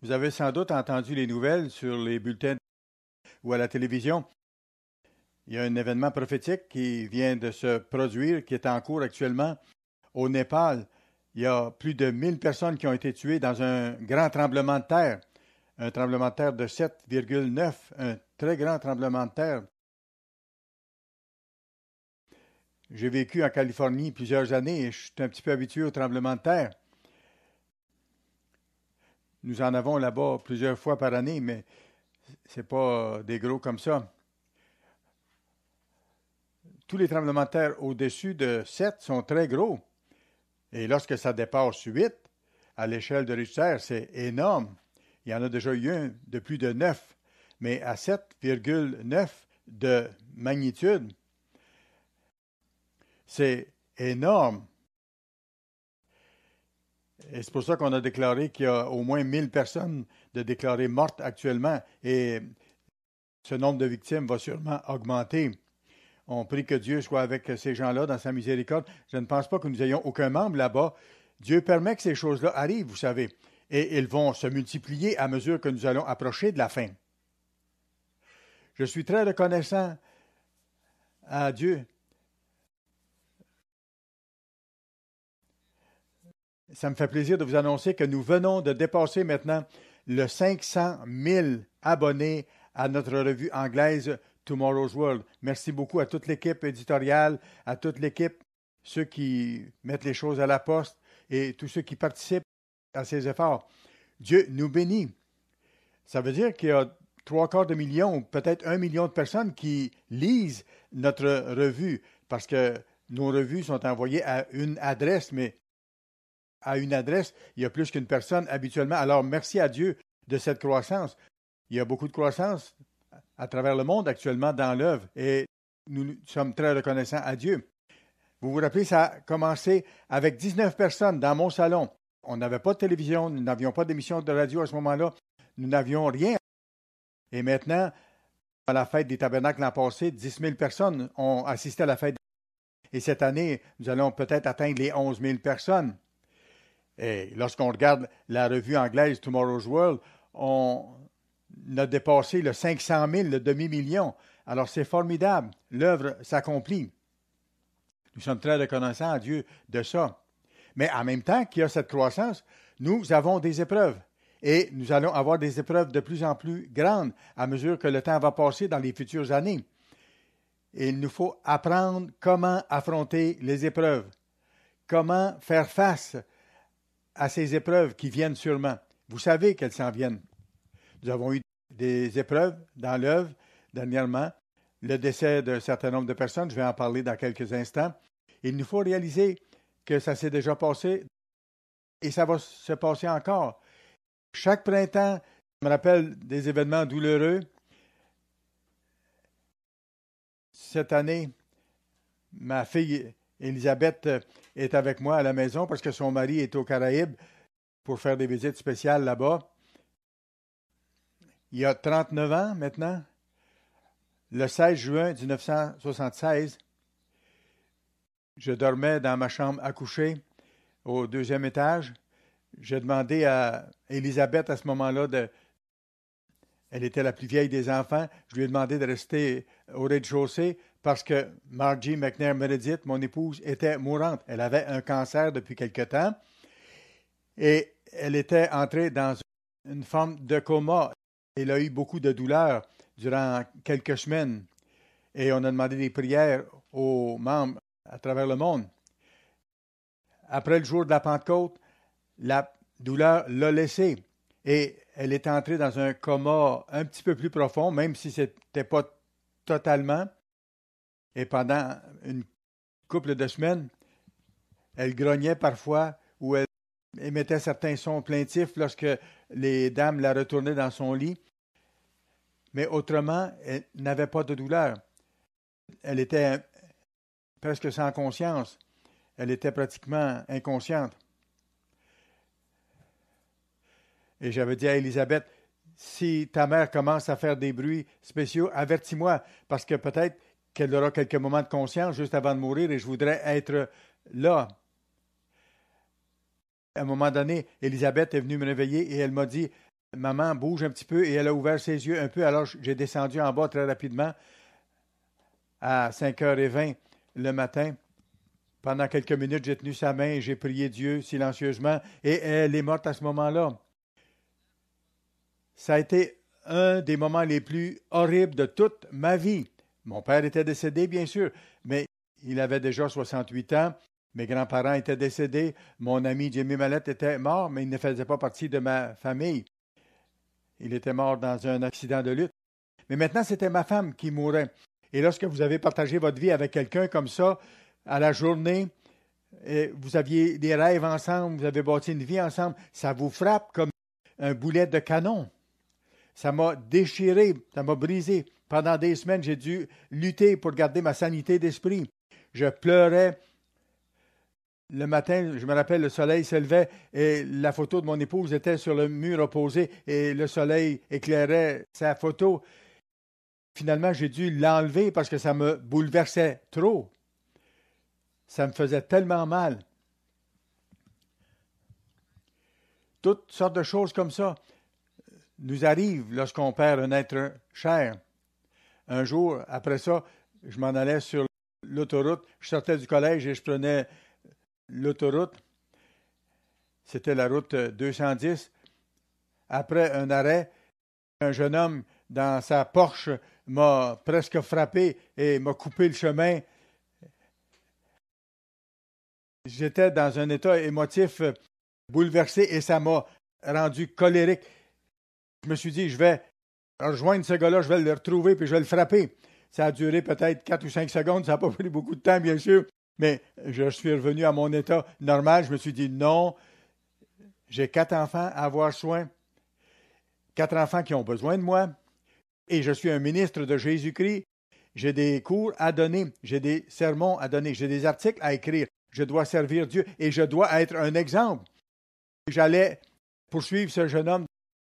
Vous avez sans doute entendu les nouvelles sur les bulletins ou à la télévision. Il y a un événement prophétique qui vient de se produire, qui est en cours actuellement au Népal. Il y a plus de 1000 personnes qui ont été tuées dans un grand tremblement de terre. Un tremblement de terre de 7,9, un très grand tremblement de terre. J'ai vécu en Californie plusieurs années et je suis un petit peu habitué au tremblement de terre. Nous en avons là-bas plusieurs fois par année, mais c'est pas des gros comme ça. Tous les tremblements de terre au-dessus de 7 sont très gros. Et lorsque ça dépasse 8, à l'échelle de Richter, c'est énorme. Il y en a déjà eu un de plus de 9, mais à 7,9 de magnitude, c'est énorme. Et c'est pour ça qu'on a déclaré qu'il y a au moins 1000 personnes de déclarées mortes actuellement et ce nombre de victimes va sûrement augmenter. On prie que Dieu soit avec ces gens-là dans sa miséricorde. Je ne pense pas que nous ayons aucun membre là-bas. Dieu permet que ces choses-là arrivent, vous savez, et ils vont se multiplier à mesure que nous allons approcher de la fin. Je suis très reconnaissant à Dieu. Ça me fait plaisir de vous annoncer que nous venons de dépasser maintenant le 500 000 abonnés à notre revue anglaise Tomorrow's World. Merci beaucoup à toute l'équipe éditoriale, à toute l'équipe, ceux qui mettent les choses à la poste et tous ceux qui participent à ces efforts. Dieu nous bénit. Ça veut dire qu'il y a 750 000, peut-être 1 million de personnes qui lisent notre revue parce que nos revues sont envoyées à une adresse, mais à une adresse, il y a plus qu'une personne habituellement. Alors, merci à Dieu de cette croissance. Il y a beaucoup de croissance à travers le monde actuellement dans l'œuvre et nous sommes très reconnaissants à Dieu. Vous vous rappelez, ça a commencé avec 19 personnes dans mon salon. On n'avait pas de télévision, nous n'avions pas d'émission de radio à ce moment-là. Nous n'avions rien. Et maintenant, à la fête des tabernacles l'an passé, 10 000 personnes ont assisté à la fête. Et cette année, nous allons peut-être atteindre les 11 000 personnes. Et lorsqu'on regarde la revue anglaise Tomorrow's World, on a dépassé le 500 000, le demi-million. Alors c'est formidable. L'œuvre s'accomplit. Nous sommes très reconnaissants à Dieu de ça. Mais en même temps qu'il y a cette croissance, nous avons des épreuves. Et nous allons avoir des épreuves de plus en plus grandes à mesure que le temps va passer dans les futures années. Et il nous faut apprendre comment affronter les épreuves, comment faire face à ces épreuves qui viennent sûrement. Vous savez qu'elles s'en viennent. Nous avons eu des épreuves dans l'œuvre dernièrement, le décès d'un certain nombre de personnes, je vais en parler dans quelques instants. Il nous faut réaliser que ça s'est déjà passé et ça va se passer encore. Chaque printemps, je me rappelle des événements douloureux. Cette année, ma fille Elisabeth est avec moi à la maison parce que son mari est aux Caraïbes pour faire des visites spéciales là-bas. Il y a 39 ans maintenant, le 16 juin 1976, je dormais dans ma chambre à coucher au 2e étage. J'ai demandé à Elisabeth à ce moment-là elle était la plus vieille des enfants. Je lui ai demandé de rester au rez-de-chaussée parce que Margie McNair Meredith, mon épouse, était mourante. Elle avait un cancer depuis quelque temps et elle était entrée dans une forme de coma. Elle a eu beaucoup de douleurs durant quelques semaines et on a demandé des prières aux membres à travers le monde. Après le jour de la Pentecôte, la douleur l'a laissée et elle est entrée dans un coma un petit peu plus profond, même si ce n'était pas totalement. Et pendant une couple de semaines, elle grognait parfois ou elle émettait certains sons plaintifs lorsque les dames la retournaient dans son lit. Mais autrement, elle n'avait pas de douleur. Elle était presque sans conscience. Elle était pratiquement inconsciente. Et j'avais dit à Elisabeth, si ta mère commence à faire des bruits spéciaux, avertis-moi, parce que peut-être qu'elle aura quelques moments de conscience juste avant de mourir et je voudrais être là. À un moment donné, Elisabeth est venue me réveiller et elle m'a dit, maman bouge un petit peu et elle a ouvert ses yeux un peu. Alors, j'ai descendu en bas très rapidement à 5h20 le matin. Pendant quelques minutes, j'ai tenu sa main et j'ai prié Dieu silencieusement et elle est morte à ce moment-là. Ça a été un des moments les plus horribles de toute ma vie. Mon père était décédé, bien sûr, mais il avait déjà 68 ans. Mes grands-parents étaient décédés. Mon ami Jimmy Mallette était mort, mais il ne faisait pas partie de ma famille. Il était mort dans un accident de lutte. Mais maintenant, c'était ma femme qui mourait. Et lorsque vous avez partagé votre vie avec quelqu'un comme ça, à la journée, et vous aviez des rêves ensemble, vous avez bâti une vie ensemble, ça vous frappe comme un boulet de canon. Ça m'a déchiré, ça m'a brisé. Pendant des semaines, j'ai dû lutter pour garder ma sanité d'esprit. Je pleurais. Le matin, je me rappelle, le soleil s'élevait et la photo de mon épouse était sur le mur opposé et le soleil éclairait sa photo. Finalement, j'ai dû l'enlever parce que ça me bouleversait trop. Ça me faisait tellement mal. Toutes sortes de choses comme ça nous arrivent lorsqu'on perd un être cher. Un jour, après ça, je m'en allais sur l'autoroute. Je sortais du collège et je prenais l'autoroute. C'était la route 210. Après un arrêt, un jeune homme dans sa Porsche m'a presque frappé et m'a coupé le chemin. J'étais dans un état émotif bouleversé et ça m'a rendu colérique. Je me suis dit, je vais rejoindre ce gars-là, je vais le retrouver puis je vais le frapper. Ça a duré peut-être 4 ou 5 secondes, ça n'a pas pris beaucoup de temps, bien sûr, mais je suis revenu à mon état normal. Je me suis dit, non, j'ai 4 enfants à avoir soin, 4 enfants qui ont besoin de moi, et je suis un ministre de Jésus-Christ. J'ai des cours à donner, j'ai des sermons à donner, j'ai des articles à écrire. Je dois servir Dieu et je dois être un exemple. J'allais poursuivre ce jeune homme.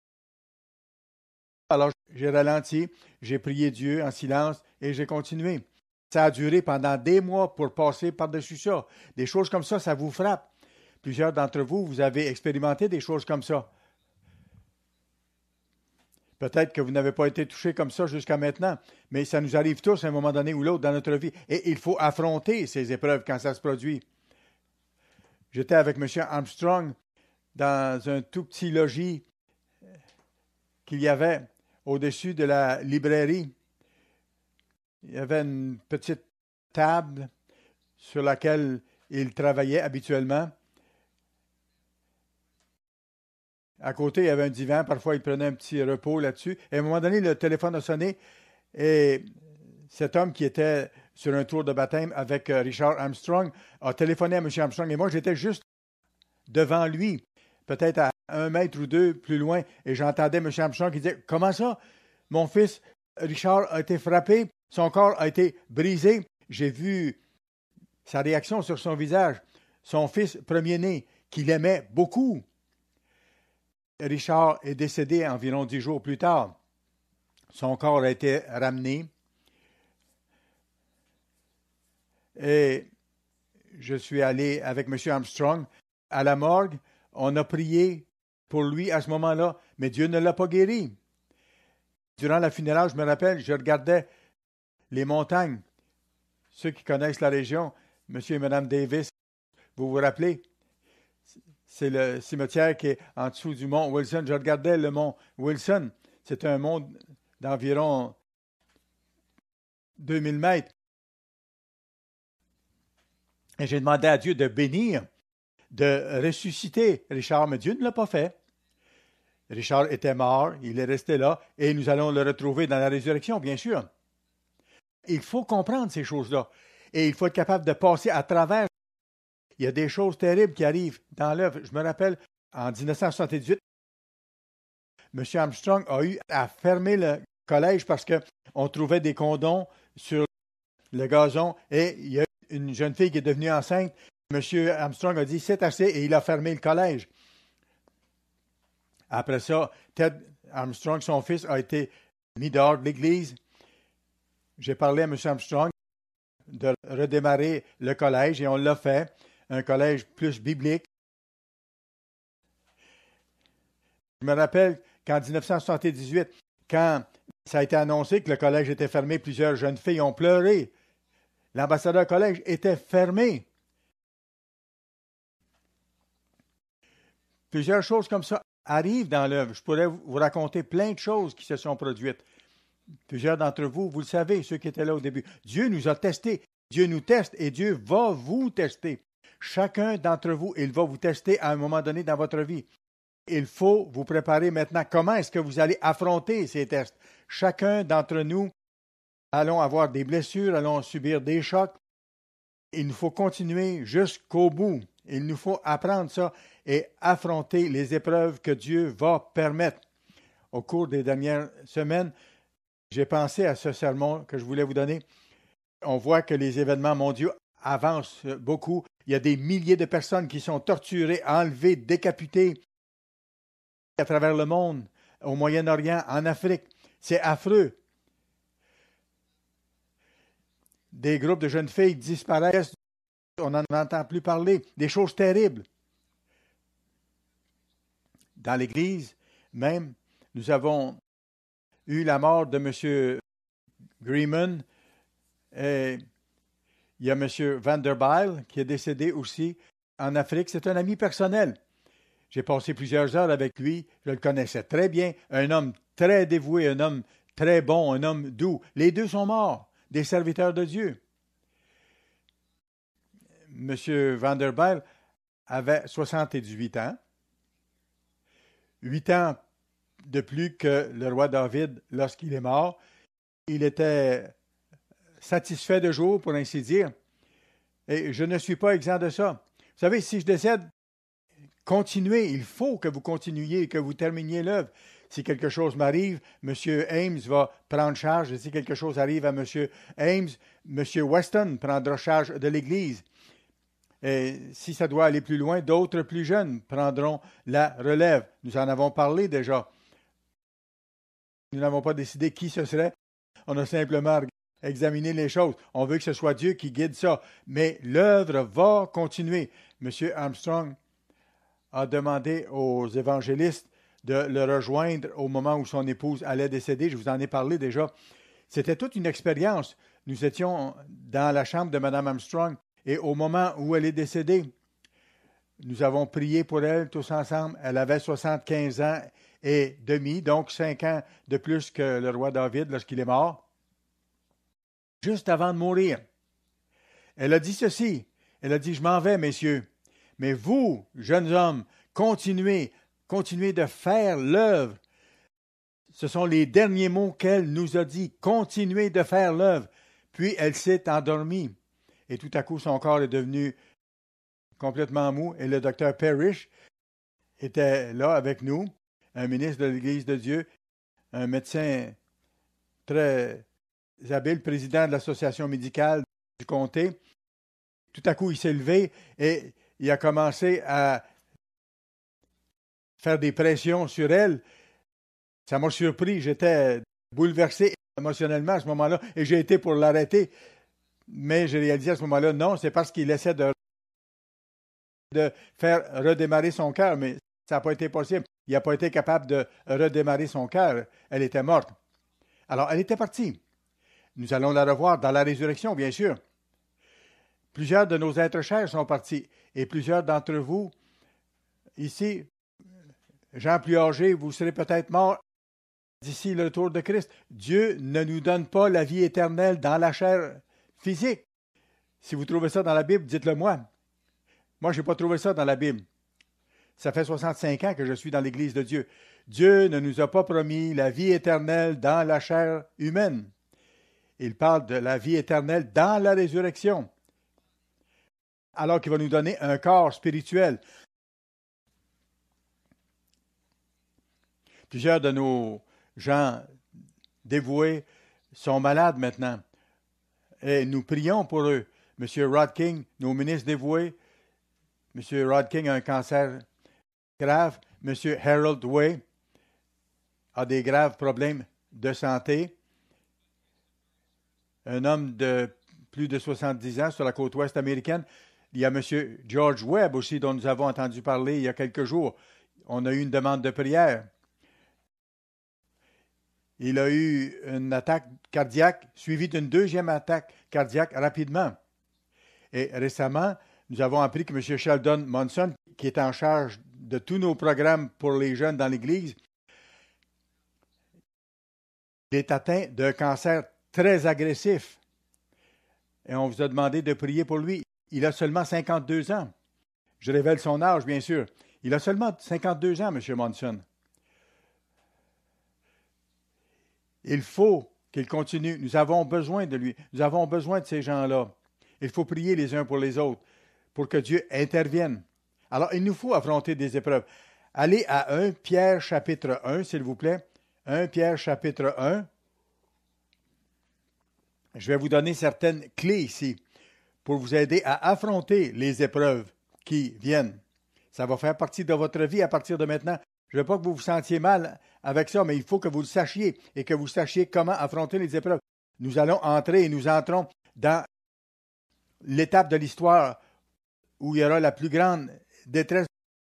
Alors, j'ai ralenti, j'ai prié Dieu en silence et j'ai continué. Ça a duré pendant des mois pour passer par-dessus ça. Des choses comme ça vous frappe. Plusieurs d'entre vous, vous avez expérimenté des choses comme ça. Peut-être que vous n'avez pas été touché comme ça jusqu'à maintenant, mais ça nous arrive tous à un moment donné ou l'autre dans notre vie. Et il faut affronter ces épreuves quand ça se produit. J'étais avec M. Armstrong dans un tout petit logis qu'il y avait au-dessus de la librairie. Il y avait une petite table sur laquelle il travaillait habituellement. À côté, il y avait un divan. Parfois, il prenait un petit repos là-dessus. Et à un moment donné, le téléphone a sonné et cet homme qui était sur un tour de baptême avec Richard Armstrong a téléphoné à M. Armstrong. Et moi, j'étais juste devant lui, peut-être à 1 mètre ou 2 plus loin, et j'entendais M. Armstrong qui disait « Comment ça? Mon fils Richard a été frappé, son corps a été brisé. » J'ai vu sa réaction sur son visage. Son fils premier-né, qu'il aimait beaucoup. Richard est décédé environ 10 jours plus tard. Son corps a été ramené. Et je suis allé avec M. Armstrong à la morgue. On a prié pour lui à ce moment-là, mais Dieu ne l'a pas guéri. Durant la funéraire, je me rappelle, je regardais les montagnes. Ceux qui connaissent la région, M. et Mme Davis, vous vous rappelez? C'est le cimetière qui est en dessous du mont Wilson. Je regardais le mont Wilson. C'est un mont d'environ 2000 mètres. Et j'ai demandé à Dieu de bénir, de ressusciter Richard, mais Dieu ne l'a pas fait. Richard était mort, il est resté là, et nous allons le retrouver dans la résurrection, bien sûr. Il faut comprendre ces choses-là, et il faut être capable de passer à travers. Il y a des choses terribles qui arrivent dans l'œuvre. Je me rappelle, en 1978, M. Armstrong a eu à fermer le collège parce qu'on trouvait des condoms sur le gazon, et il y a une jeune fille qui est devenue enceinte. M. Armstrong a dit « C'est assez » et il a fermé le collège. Après ça, Ted Armstrong, son fils, a été mis dehors de l'église. J'ai parlé à M. Armstrong de redémarrer le collège et on l'a fait, un collège plus biblique. Je me rappelle qu'en 1978, quand ça a été annoncé que le collège était fermé, plusieurs jeunes filles ont pleuré. L'ambassadeur collège était fermé. Plusieurs choses comme ça arrivent dans l'œuvre. Je pourrais vous raconter plein de choses qui se sont produites. Plusieurs d'entre vous, vous le savez, ceux qui étaient là au début. Dieu nous a testés. Dieu nous teste et Dieu va vous tester. Chacun d'entre vous, il va vous tester à un moment donné dans votre vie. Il faut vous préparer maintenant. Comment est-ce que vous allez affronter ces tests? Chacun d'entre nous allons avoir des blessures, allons subir des chocs. Il nous faut continuer jusqu'au bout. Il nous faut apprendre ça et affronter les épreuves que Dieu va permettre. Au cours des dernières semaines, j'ai pensé à ce sermon que je voulais vous donner. On voit que les événements mondiaux avancent beaucoup. Il y a des milliers de personnes qui sont torturées, enlevées, décapitées à travers le monde, au Moyen-Orient, en Afrique. C'est affreux. Des groupes de jeunes filles disparaissent. On n'en entend plus parler. Des choses terribles. Dans l'Église, même, nous avons eu la mort de M. Greeman. Et il y a M. Vanderbilt qui est décédé aussi en Afrique. C'est un ami personnel. J'ai passé plusieurs heures avec lui. Je le connaissais très bien. Un homme très dévoué, un homme très bon, un homme doux. Les deux sont morts, des serviteurs de Dieu. M. Vanderbilt avait 78 ans. 8 ans de plus que le roi David lorsqu'il est mort. Il était satisfait de jour, pour ainsi dire. Et je ne suis pas exempt de ça. Vous savez, si je décède, continuez. Il faut que vous continuiez, que vous terminiez l'œuvre. Si quelque chose m'arrive, M. Ames va prendre charge. Et si quelque chose arrive à M. Ames, M. Weston prendra charge de l'Église. Et si ça doit aller plus loin, d'autres plus jeunes prendront la relève. Nous en avons parlé déjà. Nous n'avons pas décidé qui ce serait. On a simplement examiné les choses. On veut que ce soit Dieu qui guide ça. Mais l'œuvre va continuer. M. Armstrong a demandé aux évangélistes de le rejoindre au moment où son épouse allait décéder. Je vous en ai parlé déjà. C'était toute une expérience. Nous étions dans la chambre de Mme Armstrong et au moment où elle est décédée, nous avons prié pour elle tous ensemble. Elle avait 75 ans et demi, donc 5 ans de plus que le roi David lorsqu'il est mort. Juste avant de mourir, elle a dit ceci. Elle a dit, je m'en vais, messieurs. Mais vous, jeunes hommes, continuez de faire l'œuvre. Ce sont les derniers mots qu'elle nous a dit. Continuez de faire l'œuvre. Puis elle s'est endormie. Et tout à coup, son corps est devenu complètement mou. Et le docteur Parrish était là avec nous, un ministre de l'Église de Dieu, un médecin très habile, président de l'association médicale du comté. Tout à coup, il s'est levé et il a commencé à faire des pressions sur elle. Ça m'a surpris. J'étais bouleversé émotionnellement à ce moment-là et j'ai été pour l'arrêter. Mais j'ai réalisé à ce moment-là, non, c'est parce qu'il essaie de faire redémarrer son cœur, mais ça n'a pas été possible. Il n'a pas été capable de redémarrer son cœur. Elle était morte. Alors, elle était partie. Nous allons la revoir dans la résurrection, bien sûr. Plusieurs de nos êtres chers sont partis. Et plusieurs d'entre vous, ici, gens plus âgés, vous serez peut-être morts d'ici le retour de Christ. Dieu ne nous donne pas la vie éternelle dans la chair physique. Si vous trouvez ça dans la Bible, dites-le moi. Moi, je n'ai pas trouvé ça dans la Bible. Ça fait 65 ans que je suis dans l'Église de Dieu. Dieu ne nous a pas promis la vie éternelle dans la chair humaine. Il parle de la vie éternelle dans la résurrection. Alors qu'il va nous donner un corps spirituel. Plusieurs de nos gens dévoués sont malades maintenant. Et nous prions pour eux. M. Rod King, nos ministres dévoués, M. Rod King a un cancer grave. M. Harold Way a des graves problèmes de santé. Un homme de plus de 70 ans sur la côte ouest américaine. Il y a M. George Webb aussi, dont nous avons entendu parler il y a quelques jours. On a eu une demande de prière. Il a eu une attaque cardiaque suivie d'une deuxième attaque cardiaque rapidement. Et récemment, nous avons appris que M. Sheldon Monson, qui est en charge de tous nos programmes pour les jeunes dans l'Église, est atteint d'un cancer très agressif. Et on vous a demandé de prier pour lui. Il a seulement 52 ans. Je révèle son âge, bien sûr. Il a seulement 52 ans, M. Monson. Il faut qu'il continue. Nous avons besoin de lui. Nous avons besoin de ces gens-là. Il faut prier les uns pour les autres pour que Dieu intervienne. Alors, il nous faut affronter des épreuves. Allez à 1 Pierre chapitre 1, s'il vous plaît. 1 Pierre chapitre 1. Je vais vous donner certaines clés ici pour vous aider à affronter les épreuves qui viennent. Ça va faire partie de votre vie à partir de maintenant. Je ne veux pas que vous vous sentiez mal avec ça, mais il faut que vous le sachiez et que vous sachiez comment affronter les épreuves. Nous allons entrer et nous entrons dans l'étape de l'histoire où il y aura la plus grande détresse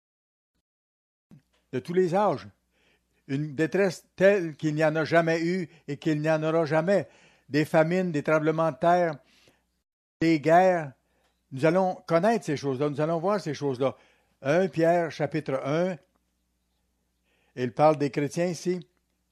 de tous les âges. Une détresse telle qu'il n'y en a jamais eu et qu'il n'y en aura jamais. Des famines, des tremblements de terre, des guerres. Nous allons connaître ces choses-là, nous allons voir ces choses-là. 1 Pierre chapitre 1, il parle des chrétiens ici.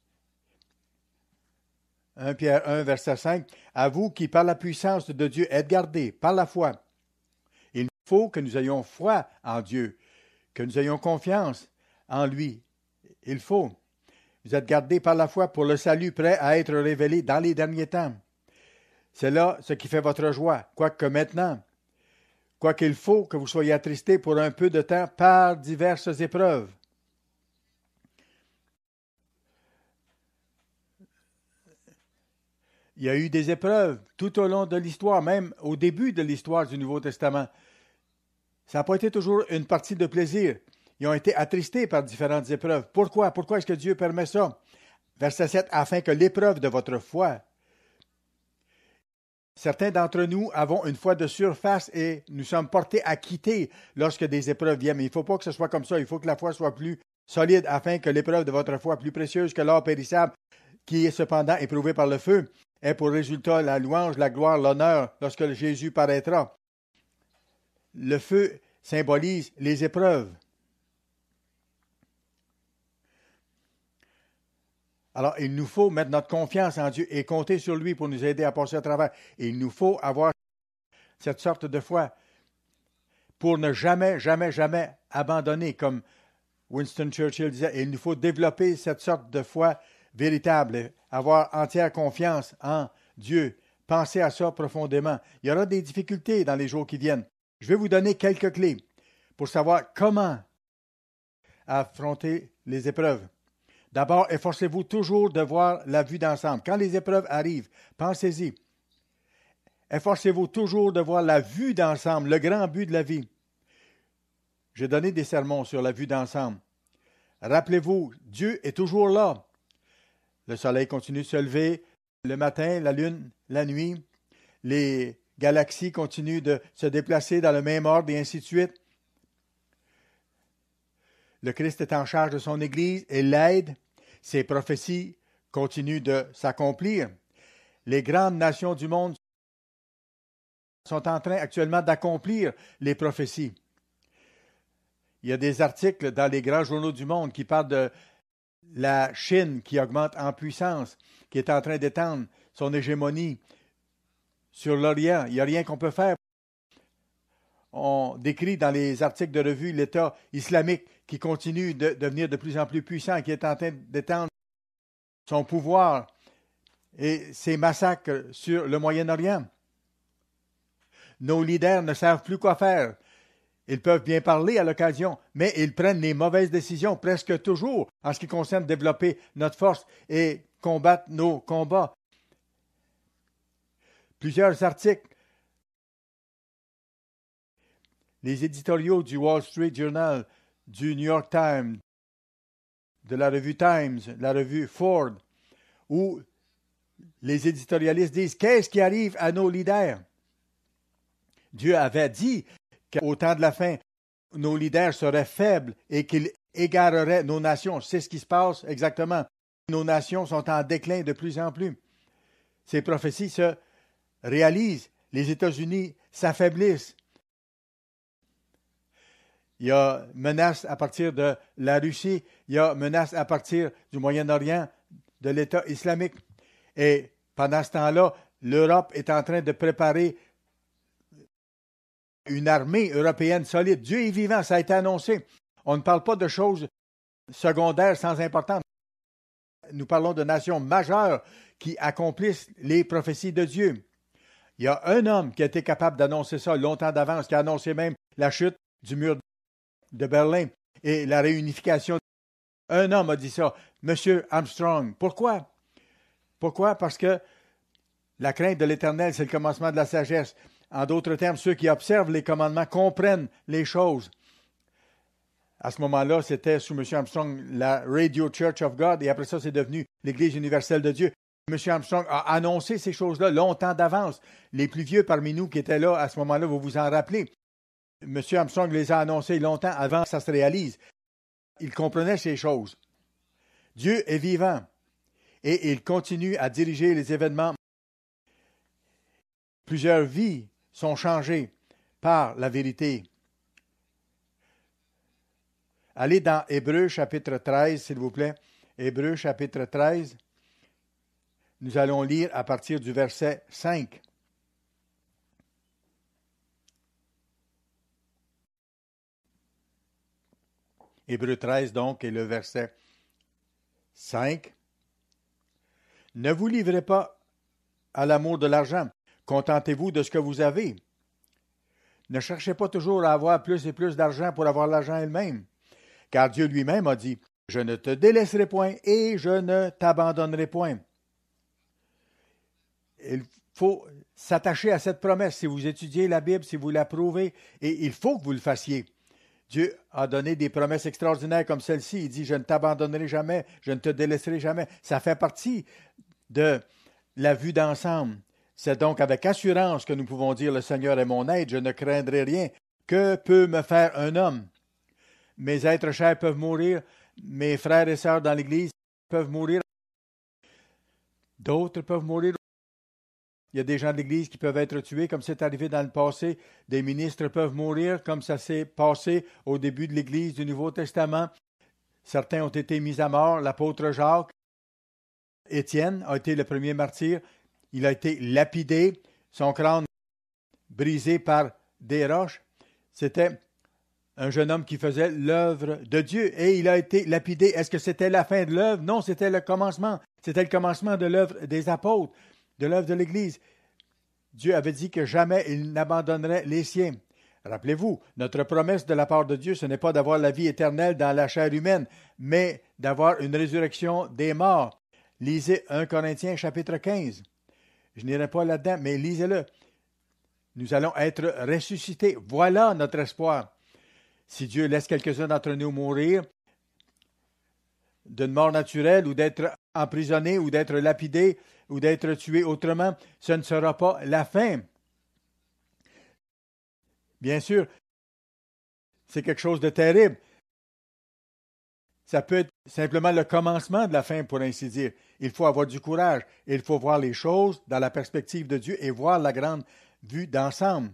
1 Pierre 1, verset 5. À vous qui, par la puissance de Dieu, êtes gardés par la foi. Il faut que nous ayons foi en Dieu, que nous ayons confiance en lui. Il faut. Vous êtes gardés par la foi pour le salut prêt à être révélé dans les derniers temps. C'est là ce qui fait votre joie, quoique maintenant, quoiqu'il faut que vous soyez attristés pour un peu de temps par diverses épreuves. Il y a eu des épreuves tout au long de l'histoire, même au début de l'histoire du Nouveau Testament. Ça n'a pas été toujours une partie de plaisir. Ils ont été attristés par différentes épreuves. Pourquoi? Pourquoi est-ce que Dieu permet ça? Verset 7, afin que l'épreuve de votre foi. Certains d'entre nous avons une foi de surface et nous sommes portés à quitter lorsque des épreuves viennent. Mais il ne faut pas que ce soit comme ça. Il faut que la foi soit plus solide afin que l'épreuve de votre foi, plus précieuse que l'or périssable, qui est cependant éprouvé par le feu, ait pour résultat la louange, la gloire, l'honneur lorsque Jésus paraîtra. Le feu symbolise les épreuves. Alors, il nous faut mettre notre confiance en Dieu et compter sur lui pour nous aider à passer à travers. Et il nous faut avoir cette sorte de foi pour ne jamais, jamais, jamais abandonner, comme Winston Churchill disait. Et il nous faut développer cette sorte de foi véritable, avoir entière confiance en Dieu. Pensez à ça profondément. Il y aura des difficultés dans les jours qui viennent. Je vais vous donner quelques clés pour savoir comment affronter les épreuves. D'abord, efforcez-vous toujours de voir la vue d'ensemble. Quand les épreuves arrivent, pensez-y. Efforcez-vous toujours de voir la vue d'ensemble, le grand but de la vie. J'ai donné des sermons sur la vue d'ensemble. Rappelez-vous, Dieu est toujours là. Le soleil continue de se lever, le matin, la lune, la nuit. Les galaxies continuent de se déplacer dans le même ordre et ainsi de suite. Le Christ est en charge de son Église et l'aide. Ses prophéties continuent de s'accomplir. Les grandes nations du monde sont en train actuellement d'accomplir les prophéties. Il y a des articles dans les grands journaux du monde qui parlent de la Chine qui augmente en puissance, qui est en train d'étendre son hégémonie sur l'Orient. Il n'y a rien qu'on peut faire. On décrit dans les articles de revue l'État islamique qui continue de devenir de plus en plus puissant, qui est en train d'étendre son pouvoir et ses massacres sur le Moyen-Orient. Nos leaders ne savent plus quoi faire. Ils peuvent bien parler à l'occasion, mais ils prennent les mauvaises décisions presque toujours en ce qui concerne développer notre force et combattre nos combats. Plusieurs articles. Les éditoriaux du Wall Street Journal, du New York Times, de la revue Times, la revue Ford, où les éditorialistes disent « Qu'est-ce qui arrive à nos leaders? » Dieu avait dit qu'au temps de la fin, nos leaders seraient faibles et qu'ils égareraient nos nations. C'est ce qui se passe exactement. nos nations sont en déclin de plus en plus. Ces prophéties se réalisent. Les États-Unis s'affaiblissent. Il y a menace à partir de la Russie. Il y a menace à partir du Moyen-Orient, de l'État islamique. Et pendant ce temps-là, l'Europe est en train de préparer une armée européenne solide. Dieu est vivant, ça a été annoncé. On ne parle pas de choses secondaires sans importance. Nous parlons de nations majeures qui accomplissent les prophéties de Dieu. Il y a un homme qui a été capable d'annoncer ça longtemps d'avance, qui a annoncé même la chute du mur de Berlin et la réunification. Un homme a dit ça, M. Armstrong. Pourquoi? Pourquoi? Parce que la crainte de l'Éternel, c'est le commencement de la sagesse. En d'autres termes, ceux qui observent les commandements comprennent les choses. À ce moment-là, c'était sous M. Armstrong la Radio Church of God, et après ça, c'est devenu l'Église universelle de Dieu. M. Armstrong a annoncé ces choses-là longtemps d'avance. Les plus vieux parmi nous qui étaient là à ce moment-là, vous vous en rappelez. M. Armstrong les a annoncés longtemps avant que ça se réalise. Il comprenait ces choses. Dieu est vivant et il continue à diriger les événements. Plusieurs vies sont changées par la vérité. Allez dans Hébreux chapitre 13, s'il vous plaît. Hébreux chapitre 13. Nous allons lire à partir du verset 5. Hébreux 13, donc, et le verset 5. Ne vous livrez pas à l'amour de l'argent. Contentez-vous de ce que vous avez. Ne cherchez pas toujours à avoir plus et plus d'argent pour avoir l'argent elle-même. Car Dieu lui-même a dit, « Je ne te délaisserai point et je ne t'abandonnerai point. » Il faut s'attacher à cette promesse. Si vous étudiez la Bible, si vous l'approuvez, et il faut que vous le fassiez. Dieu a donné des promesses extraordinaires comme celle-ci. Il dit, « Je ne t'abandonnerai jamais, je ne te délaisserai jamais. » Ça fait partie de la vue d'ensemble. C'est donc avec assurance que nous pouvons dire, « Le Seigneur est mon aide, je ne craindrai rien. Que peut me faire un homme? » Mes êtres chers peuvent mourir, mes frères et sœurs dans l'Église peuvent mourir. D'autres peuvent mourir. Il y a des gens de l'Église qui peuvent être tués, comme c'est arrivé dans le passé. Des ministres peuvent mourir, comme ça s'est passé au début de l'Église du Nouveau Testament. Certains ont été mis à mort. L'apôtre Jacques, Étienne, a été le premier martyr. Il a été lapidé, son crâne brisé par des roches. C'était un jeune homme qui faisait l'œuvre de Dieu et il a été lapidé. Est-ce que c'était la fin de l'œuvre? Non, c'était le commencement. C'était le commencement de l'œuvre des apôtres, de l'œuvre de l'Église. Dieu avait dit que jamais il n'abandonnerait les siens. Rappelez-vous, notre promesse de la part de Dieu, ce n'est pas d'avoir la vie éternelle dans la chair humaine, mais d'avoir une résurrection des morts. Lisez 1 Corinthiens chapitre 15. Je n'irai pas là-dedans, mais lisez-le. Nous allons être ressuscités. Voilà notre espoir. Si Dieu laisse quelques-uns d'entre nous mourir d'une mort naturelle ou d'être emprisonnés ou d'être lapidés ou d'être tués autrement, ce ne sera pas la fin. Bien sûr, c'est quelque chose de terrible. Ça peut être simplement le commencement de la fin, pour ainsi dire. Il faut avoir du courage. Il faut voir les choses dans la perspective de Dieu et voir la grande vue d'ensemble.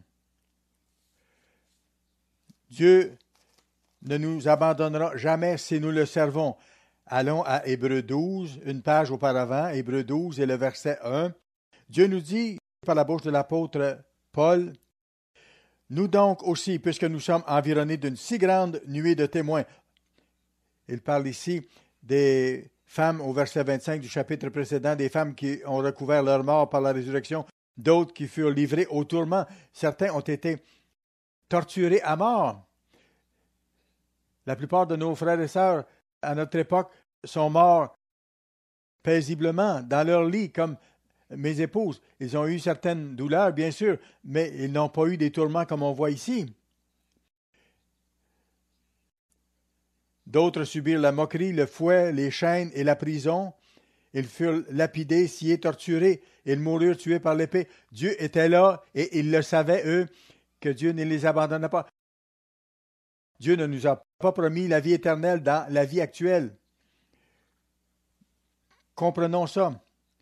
Dieu ne nous abandonnera jamais si nous le servons. Allons à Hébreux 12, une page auparavant, Hébreux 12 et le verset 1. Dieu nous dit, par la bouche de l'apôtre Paul, « Nous donc aussi, puisque nous sommes environnés d'une si grande nuée de témoins. » Il parle ici des femmes au verset 25 du chapitre précédent, des femmes qui ont recouvert leur mort par la résurrection, d'autres qui furent livrées au tourment. Certains ont été torturés à mort. La plupart de nos frères et sœurs à notre époque sont morts paisiblement dans leur lit, comme mes épouses. Ils ont eu certaines douleurs, bien sûr, mais ils n'ont pas eu des tourments comme on voit ici. D'autres subirent la moquerie, le fouet, les chaînes et la prison. Ils furent lapidés, sciés, torturés. Ils moururent tués par l'épée. Dieu était là et ils le savaient, eux, que Dieu ne les abandonnait pas. Dieu ne nous a pas promis la vie éternelle dans la vie actuelle. Comprenons ça.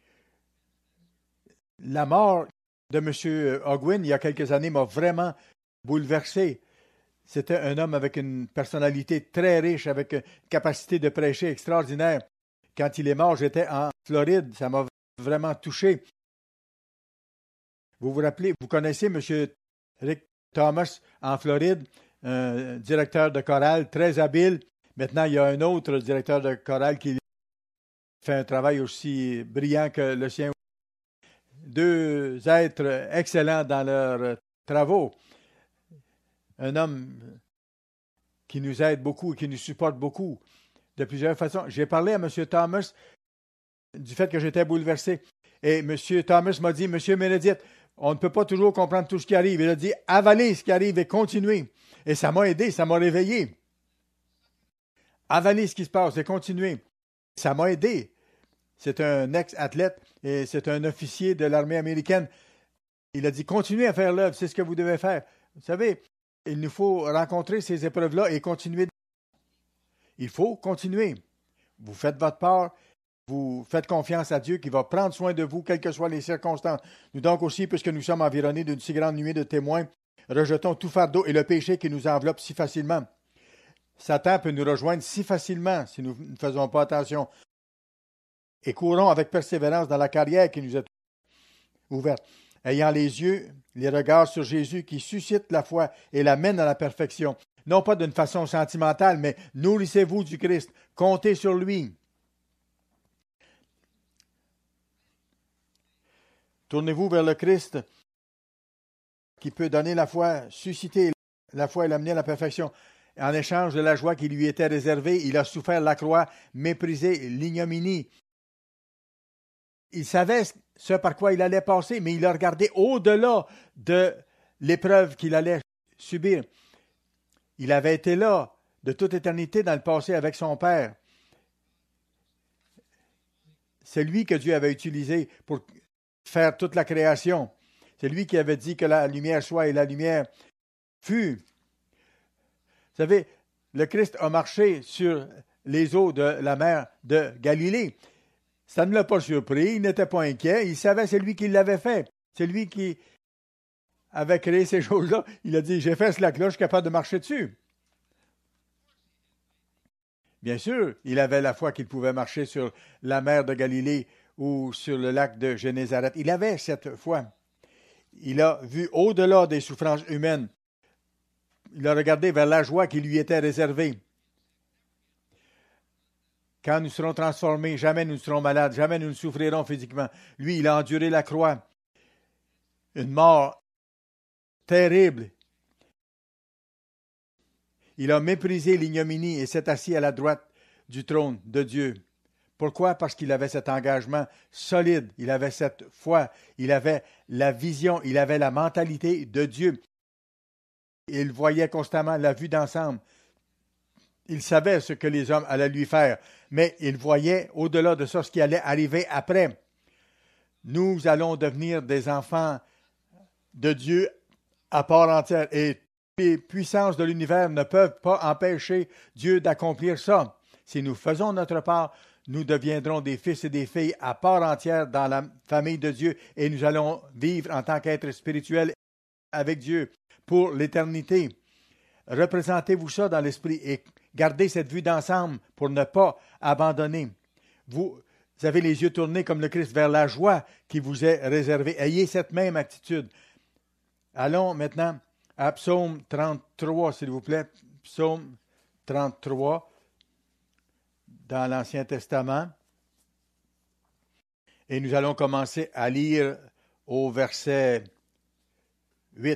La mort de M. Ogwin, il y a quelques années, m'a vraiment bouleversé. C'était un homme avec une personnalité très riche, avec une capacité de prêcher extraordinaire. Quand il est mort, j'étais en Floride. Ça m'a vraiment touché. Vous vous rappelez, vous connaissez M. Rick Thomas en Floride, un directeur de chorale très habile. Maintenant, il y a un autre directeur de chorale qui fait un travail aussi brillant que le sien. Deux êtres excellents dans leurs travaux. Un homme qui nous aide beaucoup et qui nous supporte beaucoup de plusieurs façons. J'ai parlé à M. Thomas du fait que j'étais bouleversé. Et M. Thomas m'a dit, M. Meredith, on ne peut pas toujours comprendre tout ce qui arrive. Il a dit, avalez ce qui arrive et continuez. Et ça m'a aidé, ça m'a réveillé. Avalez ce qui se passe et continuez. Ça m'a aidé. C'est un ex-athlète et c'est un officier de l'armée américaine. Il a dit, continuez à faire l'œuvre, c'est ce que vous devez faire. Vous savez, il nous faut rencontrer ces épreuves-là et continuer. Il faut continuer. Vous faites votre part, vous faites confiance à Dieu qui va prendre soin de vous, quelles que soient les circonstances. Nous donc aussi, puisque nous sommes environnés d'une si grande nuée de témoins, rejetons tout fardeau et le péché qui nous enveloppe si facilement. Satan peut nous rejoindre si facilement si nous ne faisons pas attention. Et courons avec persévérance dans la carrière qui nous est ouverte, ayant les yeux, les regards sur Jésus qui suscite la foi et l'amène à la perfection. Non pas d'une façon sentimentale, mais nourrissez-vous du Christ, comptez sur lui. Tournez-vous vers le Christ qui peut donner la foi, susciter la foi et l'amener à la perfection. En échange de la joie qui lui était réservée, il a souffert la croix, méprisé l'ignominie. Il savait ce par quoi il allait passer, mais il a regardé au-delà de l'épreuve qu'il allait subir. Il avait été là de toute éternité dans le passé avec son Père. C'est lui que Dieu avait utilisé pour faire toute la création. C'est lui qui avait dit que la lumière soit et la lumière fut. Vous savez, le Christ a marché sur les eaux de la mer de Galilée. Ça ne l'a pas surpris, il n'était pas inquiet, il savait c'est lui qui l'avait fait. C'est lui qui avait créé ces choses-là. Il a dit, j'ai fait cela, là, je suis capable de marcher dessus. Bien sûr, il avait la foi qu'il pouvait marcher sur la mer de Galilée ou sur le lac de Génézareth. Il avait cette foi. Il a vu au-delà des souffrances humaines. Il a regardé vers la joie qui lui était réservée. Quand nous serons transformés, jamais nous ne serons malades, jamais nous ne souffrirons physiquement. Lui, il a enduré la croix. Une mort terrible. Il a méprisé l'ignominie et s'est assis à la droite du trône de Dieu. Pourquoi? Parce qu'il avait cet engagement solide, il avait cette foi, il avait la vision, il avait la mentalité de Dieu. Il voyait constamment la vue d'ensemble. Il savait ce que les hommes allaient lui faire, mais il voyait au-delà de ça ce qui allait arriver après. Nous allons devenir des enfants de Dieu à part entière et les puissances de l'univers ne peuvent pas empêcher Dieu d'accomplir ça. Si nous faisons notre part, nous deviendrons des fils et des filles à part entière dans la famille de Dieu et nous allons vivre en tant qu'êtres spirituels avec Dieu pour l'éternité. Représentez-vous ça dans l'esprit et gardez cette vue d'ensemble pour ne pas abandonner. Vous avez les yeux tournés comme le Christ vers la joie qui vous est réservée. Ayez cette même attitude. Allons maintenant à Psaume 33, s'il vous plaît. Psaume 33 dans l'Ancien Testament. Et nous allons commencer à lire au verset 8.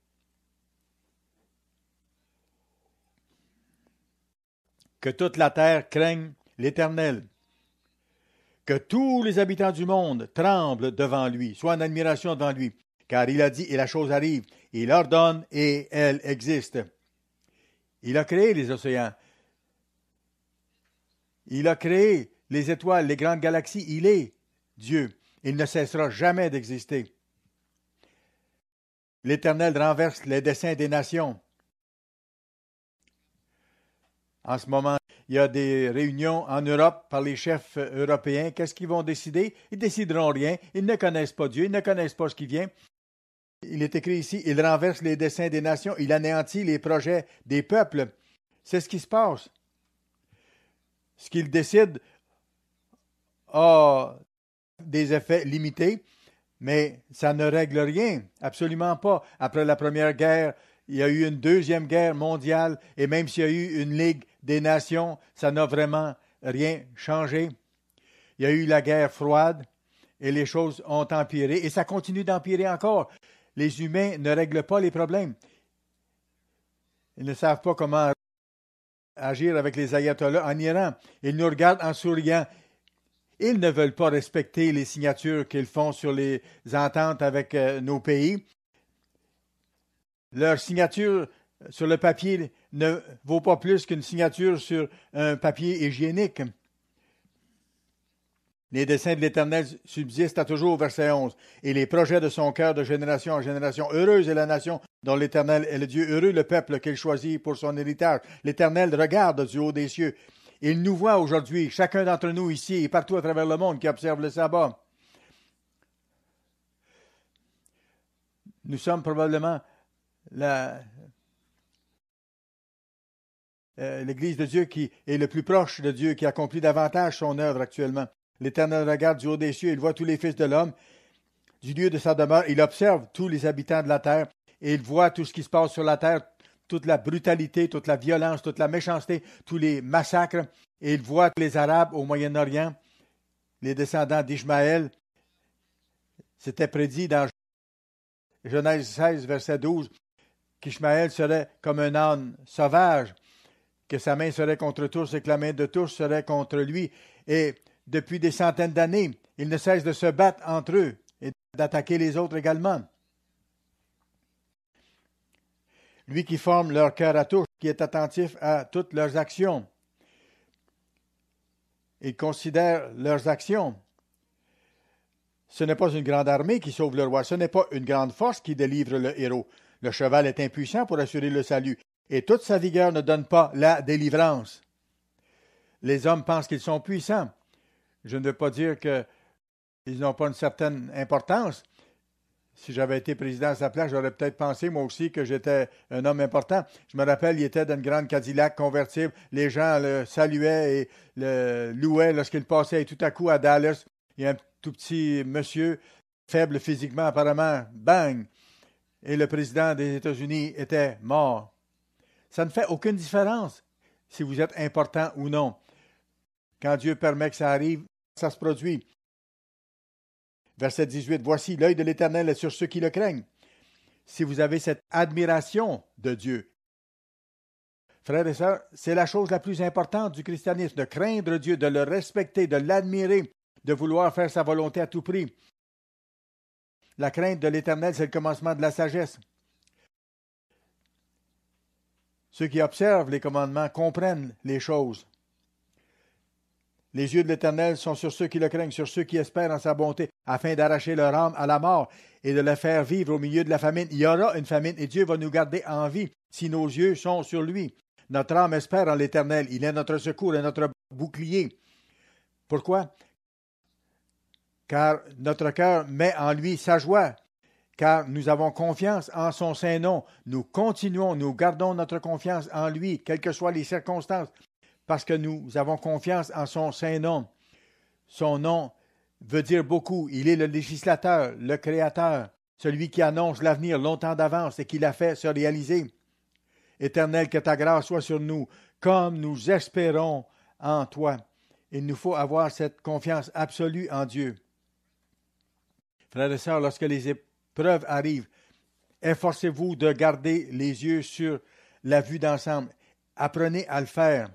Que toute la terre craigne l'Éternel. Que tous les habitants du monde tremblent devant lui, soient en admiration devant lui. Car il a dit et la chose arrive. Il ordonne et elle existe. Il a créé les océans. Il a créé les étoiles, les grandes galaxies. Il est Dieu. Il ne cessera jamais d'exister. L'Éternel renverse les desseins des nations. En ce moment, il y a des réunions en Europe par les chefs européens. Qu'est-ce qu'ils vont décider? Ils décideront rien. Ils ne connaissent pas Dieu. Ils ne connaissent pas ce qui vient. Il est écrit ici, il renverse les desseins des nations. Il anéantit les projets des peuples. C'est ce qui se passe. Ce qu'il décide a des effets limités, mais ça ne règle rien, absolument pas. Après la Première Guerre, il y a eu une Deuxième Guerre mondiale, et même s'il y a eu une Ligue des Nations, ça n'a vraiment rien changé. Il y a eu la guerre froide, et les choses ont empiré, et ça continue d'empirer encore. Les humains ne règlent pas les problèmes. Ils ne savent pas comment agir avec les ayatollahs en Iran. Ils nous regardent en souriant. Ils ne veulent pas respecter les signatures qu'ils font sur les ententes avec nos pays. Leur signature sur le papier ne vaut pas plus qu'une signature sur un papier hygiénique. Les desseins de l'Éternel subsistent à toujours, verset 11. Et les projets de son cœur de génération en génération. Heureuse est la nation dont l'Éternel est le Dieu. Heureux le peuple qu'il choisit pour son héritage. L'Éternel regarde du haut des cieux. Il nous voit aujourd'hui, chacun d'entre nous ici et partout à travers le monde qui observe le sabbat. Nous sommes probablement l'Église de Dieu qui est le plus proche de Dieu, qui accomplit davantage son œuvre actuellement. L'Éternel regarde du haut des cieux, il voit tous les fils de l'homme. Du lieu de sa demeure, il observe tous les habitants de la terre et il voit tout ce qui se passe sur la terre, toute la brutalité, toute la violence, toute la méchanceté, tous les massacres. Et il voit les Arabes au Moyen-Orient, les descendants d'Ishmaël. C'était prédit dans Genèse 16, verset 12, qu'Ishmaël serait comme un âne sauvage, que sa main serait contre tous et que la main de tous serait contre lui. Et depuis des centaines d'années, ils ne cessent de se battre entre eux et d'attaquer les autres également. Lui qui forme leur cœur à tous, qui est attentif à toutes leurs actions. Il considère leurs actions. Ce n'est pas une grande armée qui sauve le roi, ce n'est pas une grande force qui délivre le héros. Le cheval est impuissant pour assurer le salut, et toute sa vigueur ne donne pas la délivrance. Les hommes pensent qu'ils sont puissants. Je ne veux pas dire qu'ils n'ont pas une certaine importance. Si j'avais été président à sa place, j'aurais peut-être pensé, moi aussi, que j'étais un homme important. Je me rappelle, il était dans une grande Cadillac convertible. Les gens le saluaient et le louaient lorsqu'il passait. Et tout à coup, à Dallas, il y a un tout petit monsieur, faible physiquement apparemment, bang! Et le président des États-Unis était mort. Ça ne fait aucune différence si vous êtes important ou non. Quand Dieu permet que ça arrive, ça se produit. Verset 18, « Voici, l'œil de l'Éternel est sur ceux qui le craignent. » Si vous avez cette admiration de Dieu, frères et sœurs, c'est la chose la plus importante du christianisme, de craindre Dieu, de le respecter, de l'admirer, de vouloir faire sa volonté à tout prix. La crainte de l'Éternel, c'est le commencement de la sagesse. Ceux qui observent les commandements comprennent les choses. Les yeux de l'Éternel sont sur ceux qui le craignent, sur ceux qui espèrent en sa bonté, afin d'arracher leur âme à la mort et de la faire vivre au milieu de la famine. Il y aura une famine et Dieu va nous garder en vie si nos yeux sont sur lui. Notre âme espère en l'Éternel. Il est notre secours et notre bouclier. Pourquoi? Car notre cœur met en lui sa joie, car nous avons confiance en son saint nom. Nous continuons, nous gardons notre confiance en lui, quelles que soient les circonstances, parce que nous avons confiance en son saint nom. Son nom veut dire beaucoup. Il est le législateur, le créateur, celui qui annonce l'avenir longtemps d'avance et qui l'a fait se réaliser. Éternel, que ta grâce soit sur nous, comme nous espérons en toi. Il nous faut avoir cette confiance absolue en Dieu. Frères et sœurs, lorsque les épreuves arrivent, efforcez-vous de garder les yeux sur la vue d'ensemble. Apprenez à le faire.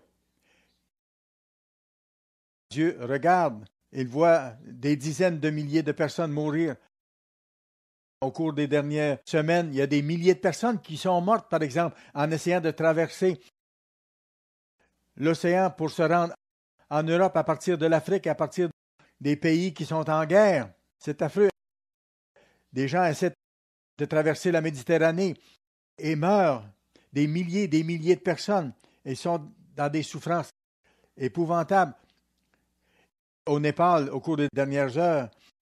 Dieu regarde, il voit des dizaines de milliers de personnes mourir. Au cours des dernières semaines, il y a des milliers de personnes qui sont mortes, par exemple, en essayant de traverser l'océan pour se rendre en Europe à partir de l'Afrique, à partir des pays qui sont en guerre. C'est affreux. Des gens essaient de traverser la Méditerranée et meurent. Des milliers de personnes. Ils sont dans des souffrances épouvantable. Au Népal, au cours des dernières heures,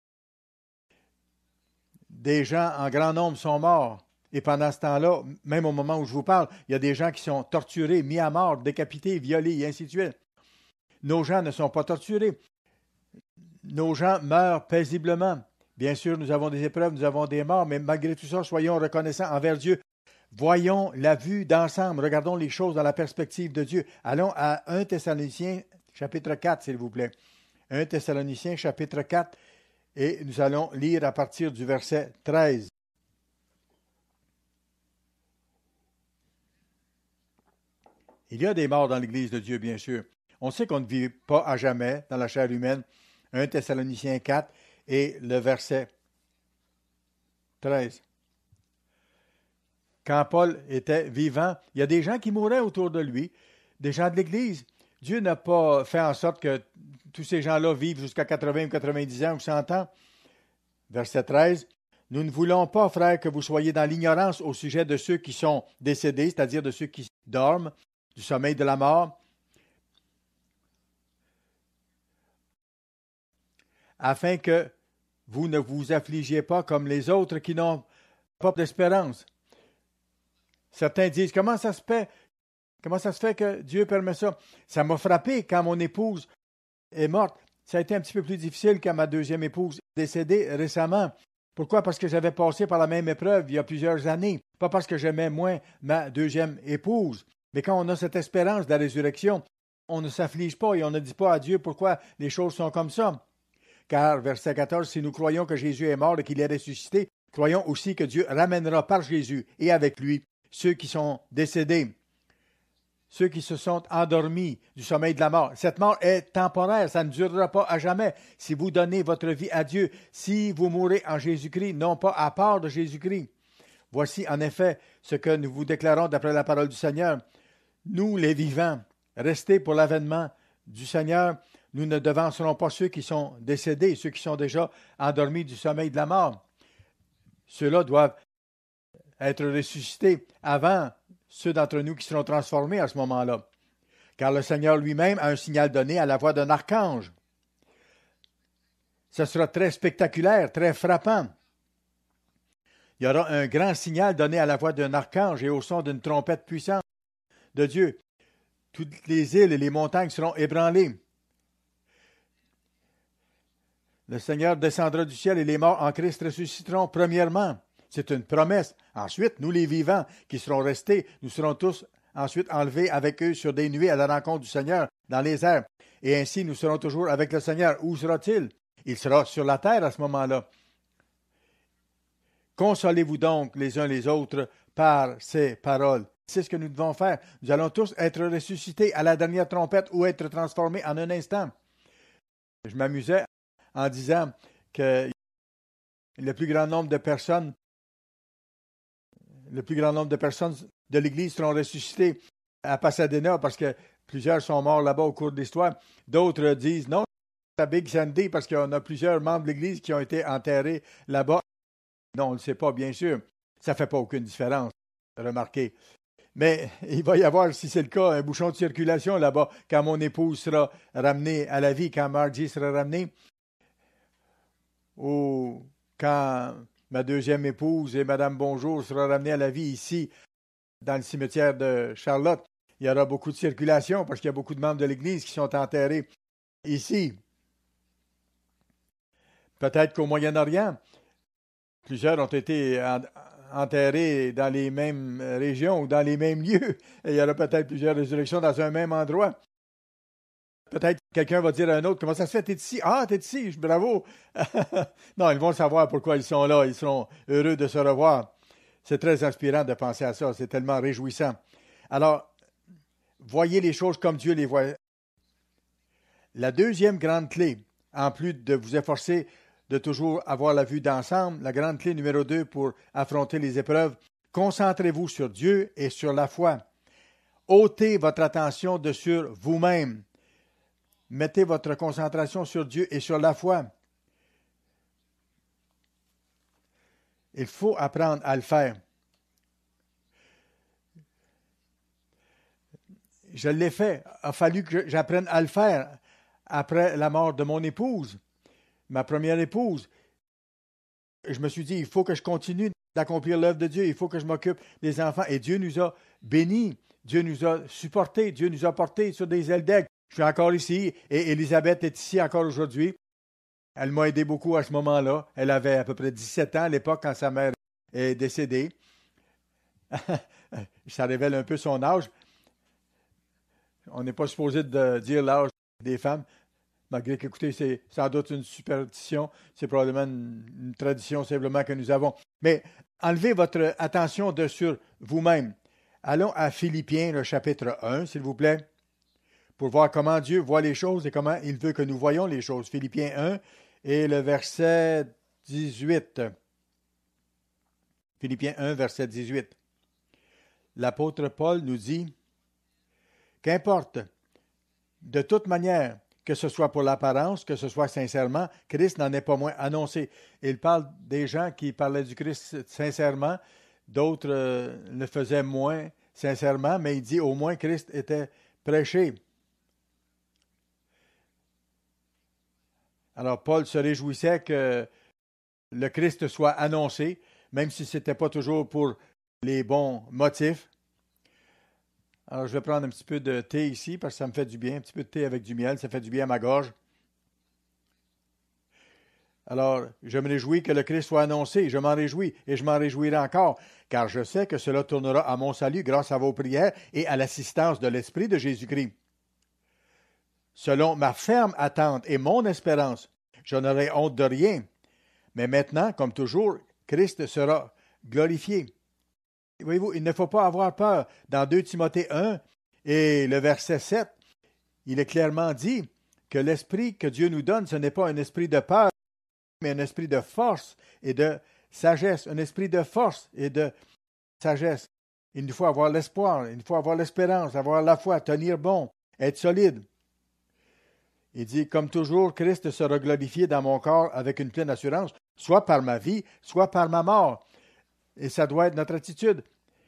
des gens en grand nombre sont morts. Et pendant ce temps-là, même au moment où je vous parle, il y a des gens qui sont torturés, mis à mort, décapités, violés, et ainsi de suite. Nos gens ne sont pas torturés. Nos gens meurent paisiblement. Bien sûr, nous avons des épreuves, nous avons des morts, mais malgré tout ça, soyons reconnaissants envers Dieu. Voyons la vue d'ensemble, regardons les choses dans la perspective de Dieu. Allons à 1 Thessaloniciens, chapitre 4, s'il vous plaît. 1 Thessaloniciens, chapitre 4, et nous allons lire à partir du verset 13. Il y a des morts dans l'Église de Dieu, bien sûr. On sait qu'on ne vit pas à jamais dans la chair humaine. 1 Thessaloniciens 4 et le verset 13. Quand Paul était vivant, il y a des gens qui mouraient autour de lui, des gens de l'Église. Dieu n'a pas fait en sorte que tous ces gens-là vivent jusqu'à 80 ou 90 ans ou 100 ans. Verset 13. Nous ne voulons pas, frères, que vous soyez dans l'ignorance au sujet de ceux qui sont décédés, c'est-à-dire de ceux qui dorment, du sommeil de la mort, afin que vous ne vous affligiez pas comme les autres qui n'ont pas d'espérance. Certains disent, comment ça se fait que Dieu permet ça? Ça m'a frappé quand mon épouse est morte. Ça a été un petit peu plus difficile quand ma deuxième épouse est décédée récemment. Pourquoi? Parce que j'avais passé par la même épreuve il y a plusieurs années. Pas parce que j'aimais moins ma deuxième épouse. Mais quand on a cette espérance de la résurrection, on ne s'afflige pas et on ne dit pas à Dieu pourquoi les choses sont comme ça. Car, verset 14, si nous croyons que Jésus est mort et qu'il est ressuscité, croyons aussi que Dieu ramènera par Jésus et avec lui ceux qui sont décédés, ceux qui se sont endormis du sommeil de la mort. Cette mort est temporaire, ça ne durera pas à jamais. Si vous donnez votre vie à Dieu, si vous mourrez en Jésus-Christ, non pas à part de Jésus-Christ. Voici en effet ce que nous vous déclarons d'après la parole du Seigneur. Nous, les vivants, restés pour l'avènement du Seigneur, nous ne devancerons pas ceux qui sont décédés, ceux qui sont déjà endormis du sommeil de la mort. Ceux-là doivent être ressuscités avant ceux d'entre nous qui seront transformés à ce moment-là. Car le Seigneur lui-même a un signal donné à la voix d'un archange. Ce sera très spectaculaire, très frappant. Il y aura un grand signal donné à la voix d'un archange et au son d'une trompette puissante de Dieu. Toutes les îles et les montagnes seront ébranlées. Le Seigneur descendra du ciel et les morts en Christ ressusciteront premièrement. C'est une promesse. Ensuite, nous les vivants qui serons restés, nous serons tous ensuite enlevés avec eux sur des nuées à la rencontre du Seigneur dans les airs. Et ainsi, nous serons toujours avec le Seigneur. Où sera-t-il? Il sera sur la terre à ce moment-là. Consolez-vous donc les uns les autres par ces paroles. C'est ce que nous devons faire. Nous allons tous être ressuscités à la dernière trompette ou être transformés en un instant. Je m'amusais en disant que le plus grand nombre de personnes de l'Église seront ressuscitées à Pasadena parce que plusieurs sont morts là-bas au cours de l'histoire. D'autres disent non, c'est à Big Sandy parce qu'on a plusieurs membres de l'Église qui ont été enterrés là-bas. Non, on ne le sait pas, bien sûr. Ça ne fait pas aucune différence, remarquez. Mais il va y avoir, si c'est le cas, un bouchon de circulation là-bas quand mon épouse sera ramenée à la vie, quand Margie sera ramenée, ou quand ma deuxième épouse et Madame Bonjour sera ramenée à la vie ici, dans le cimetière de Charlotte. Il y aura beaucoup de circulation parce qu'il y a beaucoup de membres de l'Église qui sont enterrés ici. Peut-être qu'au Moyen-Orient, plusieurs ont été enterrés dans les mêmes régions ou dans les mêmes lieux. Et il y aura peut-être plusieurs résurrections dans un même endroit. Peut-être que quelqu'un va dire à un autre, comment ça se fait, t'es ici? Ah, t'es ici, bravo! Non, ils vont savoir pourquoi ils sont là, ils seront heureux de se revoir. C'est très inspirant de penser à ça, c'est tellement réjouissant. Alors, voyez les choses comme Dieu les voit. La deuxième grande clé, en plus de vous efforcer de toujours avoir la vue d'ensemble, la grande clé numéro 2 pour affronter les épreuves, concentrez-vous sur Dieu et sur la foi. Ôtez votre attention de sur vous-même. Mettez votre concentration sur Dieu et sur la foi. Il faut apprendre à le faire. Je l'ai fait. Il a fallu que j'apprenne à le faire après la mort de mon épouse, ma première épouse. Je me suis dit, il faut que je continue d'accomplir l'œuvre de Dieu. Il faut que je m'occupe des enfants. Et Dieu nous a bénis. Dieu nous a supportés. Dieu nous a portés sur des ailes d'aigle. Je suis encore ici et Élisabeth est ici encore aujourd'hui. Elle m'a aidé beaucoup à ce moment-là. Elle avait à peu près 17 ans à l'époque quand sa mère est décédée. Ça révèle un peu son âge. On n'est pas supposé de dire l'âge des femmes, malgré qu'écoutez, c'est sans doute une superstition, c'est probablement une tradition simplement que nous avons. Mais enlevez votre attention de sur vous-même. Allons à Philippiens, le chapitre 1, s'il vous plaît, pour voir comment Dieu voit les choses et comment il veut que nous voyions les choses. Philippiens 1 et le verset 18. Philippiens 1, verset 18. L'apôtre Paul nous dit, « Qu'importe, de toute manière, que ce soit pour l'apparence, que ce soit sincèrement, Christ n'en est pas moins annoncé. » Il parle des gens qui parlaient du Christ sincèrement, d'autres le faisaient moins sincèrement, mais il dit au moins Christ était prêché. Alors Paul se réjouissait que le Christ soit annoncé, même si ce n'était pas toujours pour les bons motifs. Alors, je vais prendre un petit peu de thé ici parce que ça me fait du bien. Un petit peu de thé avec du miel, ça fait du bien à ma gorge. Alors, je me réjouis que le Christ soit annoncé. Je m'en réjouis et je m'en réjouirai encore, car je sais que cela tournera à mon salut grâce à vos prières et à l'assistance de l'Esprit de Jésus-Christ. Selon ma ferme attente et mon espérance, je n'aurai honte de rien. Mais maintenant, comme toujours, Christ sera glorifié. Voyez-vous, il ne faut pas avoir peur. Dans 2 Timothée 1 et le verset 7, il est clairement dit que l'esprit que Dieu nous donne, ce n'est pas un esprit de peur, mais un esprit de force et de sagesse. Un esprit de force et de sagesse. Il nous faut avoir l'espoir, il nous faut avoir l'espérance, avoir la foi, tenir bon, être solide. Il dit, comme toujours, Christ sera glorifié dans mon corps avec une pleine assurance, soit par ma vie, soit par ma mort. Et ça doit être notre attitude.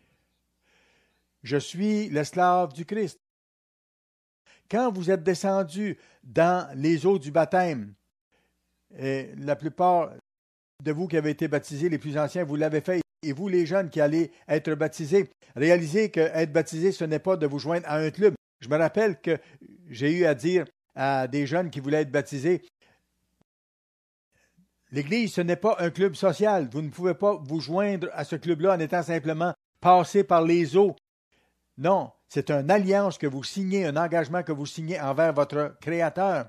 Je suis l'esclave du Christ. Quand vous êtes descendu dans les eaux du baptême, et la plupart de vous qui avez été baptisés, les plus anciens, vous l'avez fait, et vous les jeunes qui allez être baptisés, réalisez que être baptisé, ce n'est pas de vous joindre à un club. Je me rappelle que j'ai eu à dire à des jeunes qui voulaient être baptisés, l'Église, ce n'est pas un club social. Vous ne pouvez pas vous joindre à ce club-là en étant simplement passé par les eaux. Non, c'est une alliance que vous signez, un engagement que vous signez envers votre Créateur.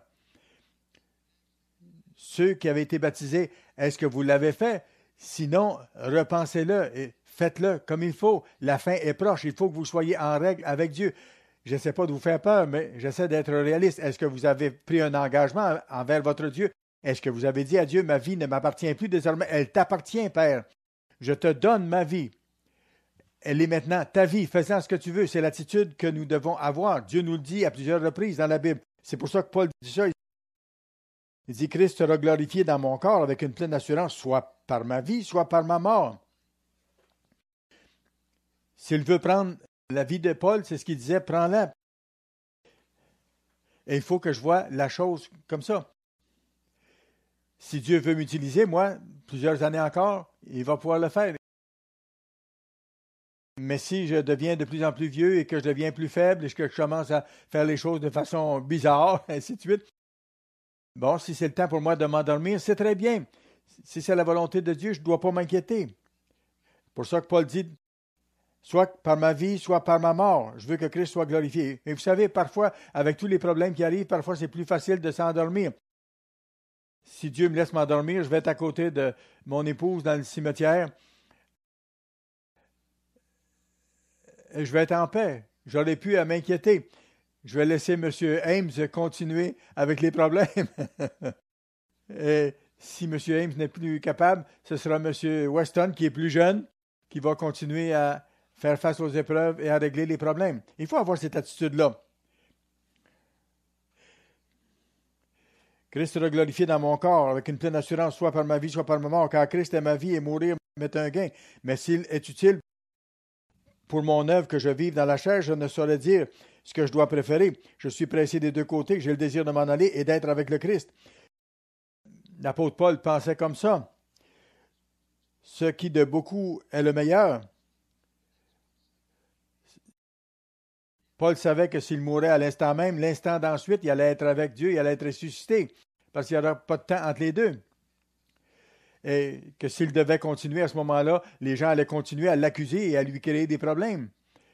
Ceux qui avaient été baptisés, est-ce que vous l'avez fait? Sinon, repensez-le et faites-le comme il faut. La fin est proche. Il faut que vous soyez en règle avec Dieu. Je n'essaie pas de vous faire peur, mais j'essaie d'être réaliste. Est-ce que vous avez pris un engagement envers votre Dieu? Est-ce que vous avez dit à Dieu, ma vie ne m'appartient plus désormais, elle t'appartient, Père. Je te donne ma vie. Elle est maintenant ta vie, fais-en ce que tu veux. C'est l'attitude que nous devons avoir. Dieu nous le dit à plusieurs reprises dans la Bible. C'est pour ça que Paul dit ça. Il dit, Christ sera glorifié dans mon corps avec une pleine assurance, soit par ma vie, soit par ma mort. S'il veut prendre la vie de Paul, c'est ce qu'il disait, prends-la. Et il faut que je vois la chose comme ça. Si Dieu veut m'utiliser, moi, plusieurs années encore, il va pouvoir le faire. Mais si je deviens de plus en plus vieux et que je deviens plus faible et que je commence à faire les choses de façon bizarre, ainsi de suite, bon, si c'est le temps pour moi de m'endormir, c'est très bien. Si c'est la volonté de Dieu, je ne dois pas m'inquiéter. C'est pour ça que Paul dit, soit par ma vie, soit par ma mort, je veux que Christ soit glorifié. Et vous savez, parfois, avec tous les problèmes qui arrivent, parfois c'est plus facile de s'endormir. Si Dieu me laisse m'endormir, je vais être à côté de mon épouse dans le cimetière. Et je vais être en paix. J'aurais pu à m'inquiéter. Je vais laisser M. Ames continuer avec les problèmes. Et si M. Ames n'est plus capable, ce sera M. Weston, qui est plus jeune, qui va continuer à faire face aux épreuves et à régler les problèmes. Il faut avoir cette attitude-là. Christ sera glorifié dans mon corps avec une pleine assurance, soit par ma vie, soit par ma mort, car Christ est ma vie et mourir m'est un gain. Mais s'il est utile pour mon œuvre que je vive dans la chair, je ne saurais dire ce que je dois préférer. Je suis pressé des deux côtés, j'ai le désir de m'en aller et d'être avec le Christ. L'apôtre Paul pensait comme ça. Ce qui de beaucoup est le meilleur. Paul savait que s'il mourait à l'instant même, l'instant d'ensuite, il allait être avec Dieu, il allait être ressuscité, parce qu'il n'y aura pas de temps entre les deux. Et que s'il devait continuer à ce moment-là, les gens allaient continuer à l'accuser et à lui créer des problèmes.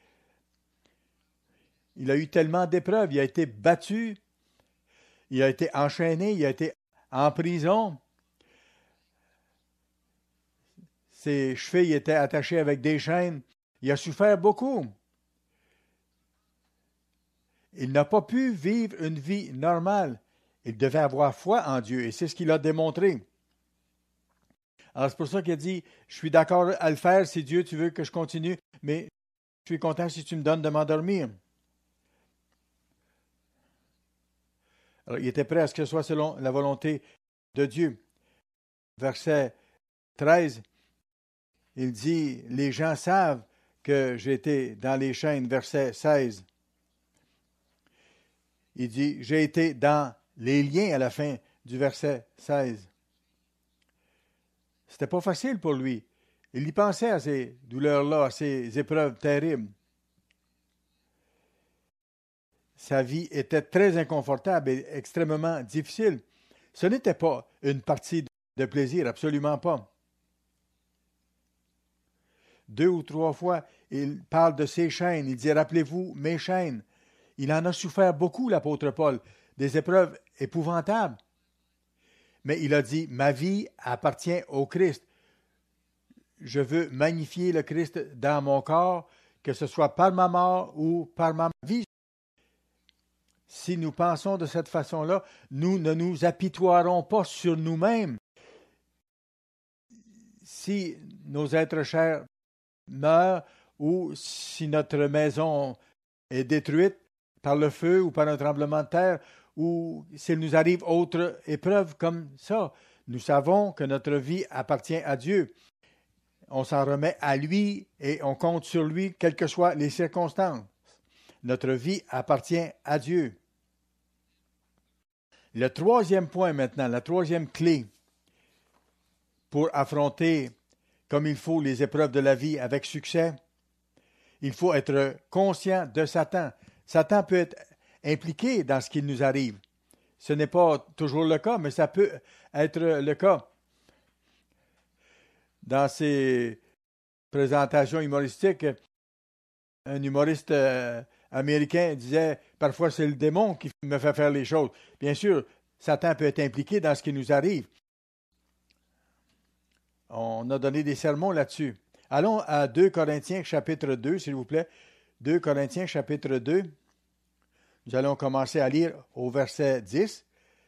Il a eu tellement d'épreuves, il a été battu, il a été enchaîné, il a été en prison. Ses chevilles étaient attachées avec des chaînes. Il a souffert beaucoup. Il n'a pas pu vivre une vie normale. Il devait avoir foi en Dieu et c'est ce qu'il a démontré. Alors c'est pour ça qu'il a dit, je suis d'accord à le faire si Dieu tu veux que je continue, mais je suis content si tu me donnes de m'endormir. Alors il était prêt à ce que ce soit selon la volonté de Dieu. Verset 13, il dit, les gens savent que j'ai été dans les chaînes. Verset 16, il dit, j'ai été dans les liens à la fin du verset 16. C'était pas facile pour lui. Il y pensait à ces douleurs-là, à ces épreuves terribles. Sa vie était très inconfortable et extrêmement difficile. Ce n'était pas une partie de plaisir, absolument pas. 2 ou 3 fois, il parle de ses chaînes. Il dit, rappelez-vous mes chaînes. Il en a souffert beaucoup, l'apôtre Paul, des épreuves épouvantables. Mais il a dit, ma vie appartient au Christ. Je veux magnifier le Christ dans mon corps, que ce soit par ma mort ou par ma vie. Si nous pensons de cette façon-là, nous ne nous apitoierons pas sur nous-mêmes. Si nos êtres chers meurent ou si notre maison est détruite par le feu ou par un tremblement de terre ou s'il nous arrive autre épreuve comme ça, nous savons que notre vie appartient à Dieu. On s'en remet à lui et on compte sur lui, quelles que soient les circonstances. Notre vie appartient à Dieu. Le troisième point maintenant, la troisième clé pour affronter comme il faut les épreuves de la vie avec succès, il faut être conscient de Satan. Satan peut être impliqué dans ce qui nous arrive. Ce n'est pas toujours le cas, mais ça peut être le cas. Dans ces présentations humoristiques, un humoriste américain disait « Parfois, c'est le démon qui me fait faire les choses. » Bien sûr, Satan peut être impliqué dans ce qui nous arrive. On a donné des sermons là-dessus. Allons à 2 Corinthiens chapitre 2, s'il vous plaît. 2 Corinthiens chapitre 2. Nous allons commencer à lire au verset 10.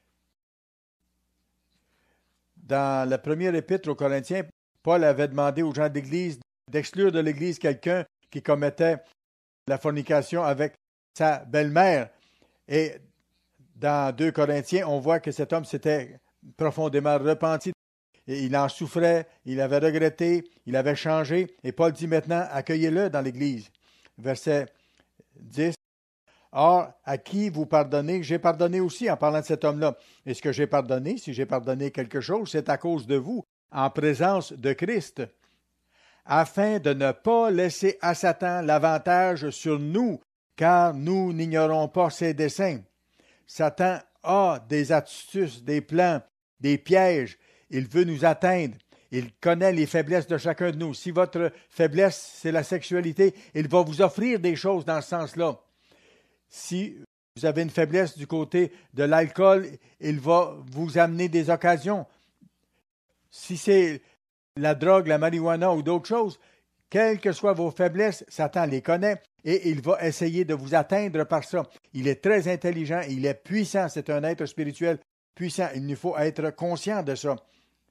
Dans la première épître aux Corinthiens, Paul avait demandé aux gens de l'Église d'exclure de l'Église quelqu'un qui commettait la fornication avec sa belle-mère. Et dans 2 Corinthiens, on voit que cet homme s'était profondément repenti. Et il en souffrait, il avait regretté, il avait changé. Et Paul dit maintenant, accueillez-le dans l'Église. Verset 10. Or, à qui vous pardonnez, j'ai pardonné aussi en parlant de cet homme-là. Et ce que j'ai pardonné, si j'ai pardonné quelque chose, c'est à cause de vous, en présence de Christ, afin de ne pas laisser à Satan l'avantage sur nous, car nous n'ignorons pas ses desseins. Satan a des astuces, des plans, des pièges. Il veut nous atteindre. Il connaît les faiblesses de chacun de nous. Si votre faiblesse, c'est la sexualité, il va vous offrir des choses dans ce sens-là. Si vous avez une faiblesse du côté de l'alcool, il va vous amener des occasions. Si c'est la drogue, la marijuana ou d'autres choses, quelles que soient vos faiblesses, Satan les connaît et il va essayer de vous atteindre par ça. Il est très intelligent, il est puissant, c'est un être spirituel puissant. Il nous faut être conscient de ça.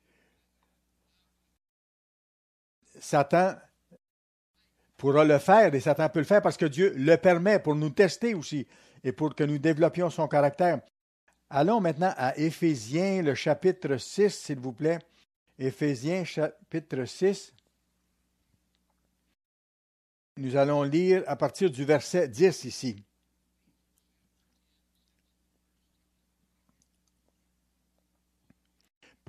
Satan pourra le faire et Satan peut le faire parce que Dieu le permet pour nous tester aussi et pour que nous développions son caractère. Allons maintenant à Éphésiens, le chapitre 6, s'il vous plaît. Éphésiens, chapitre 6. Nous allons lire à partir du verset 10 ici.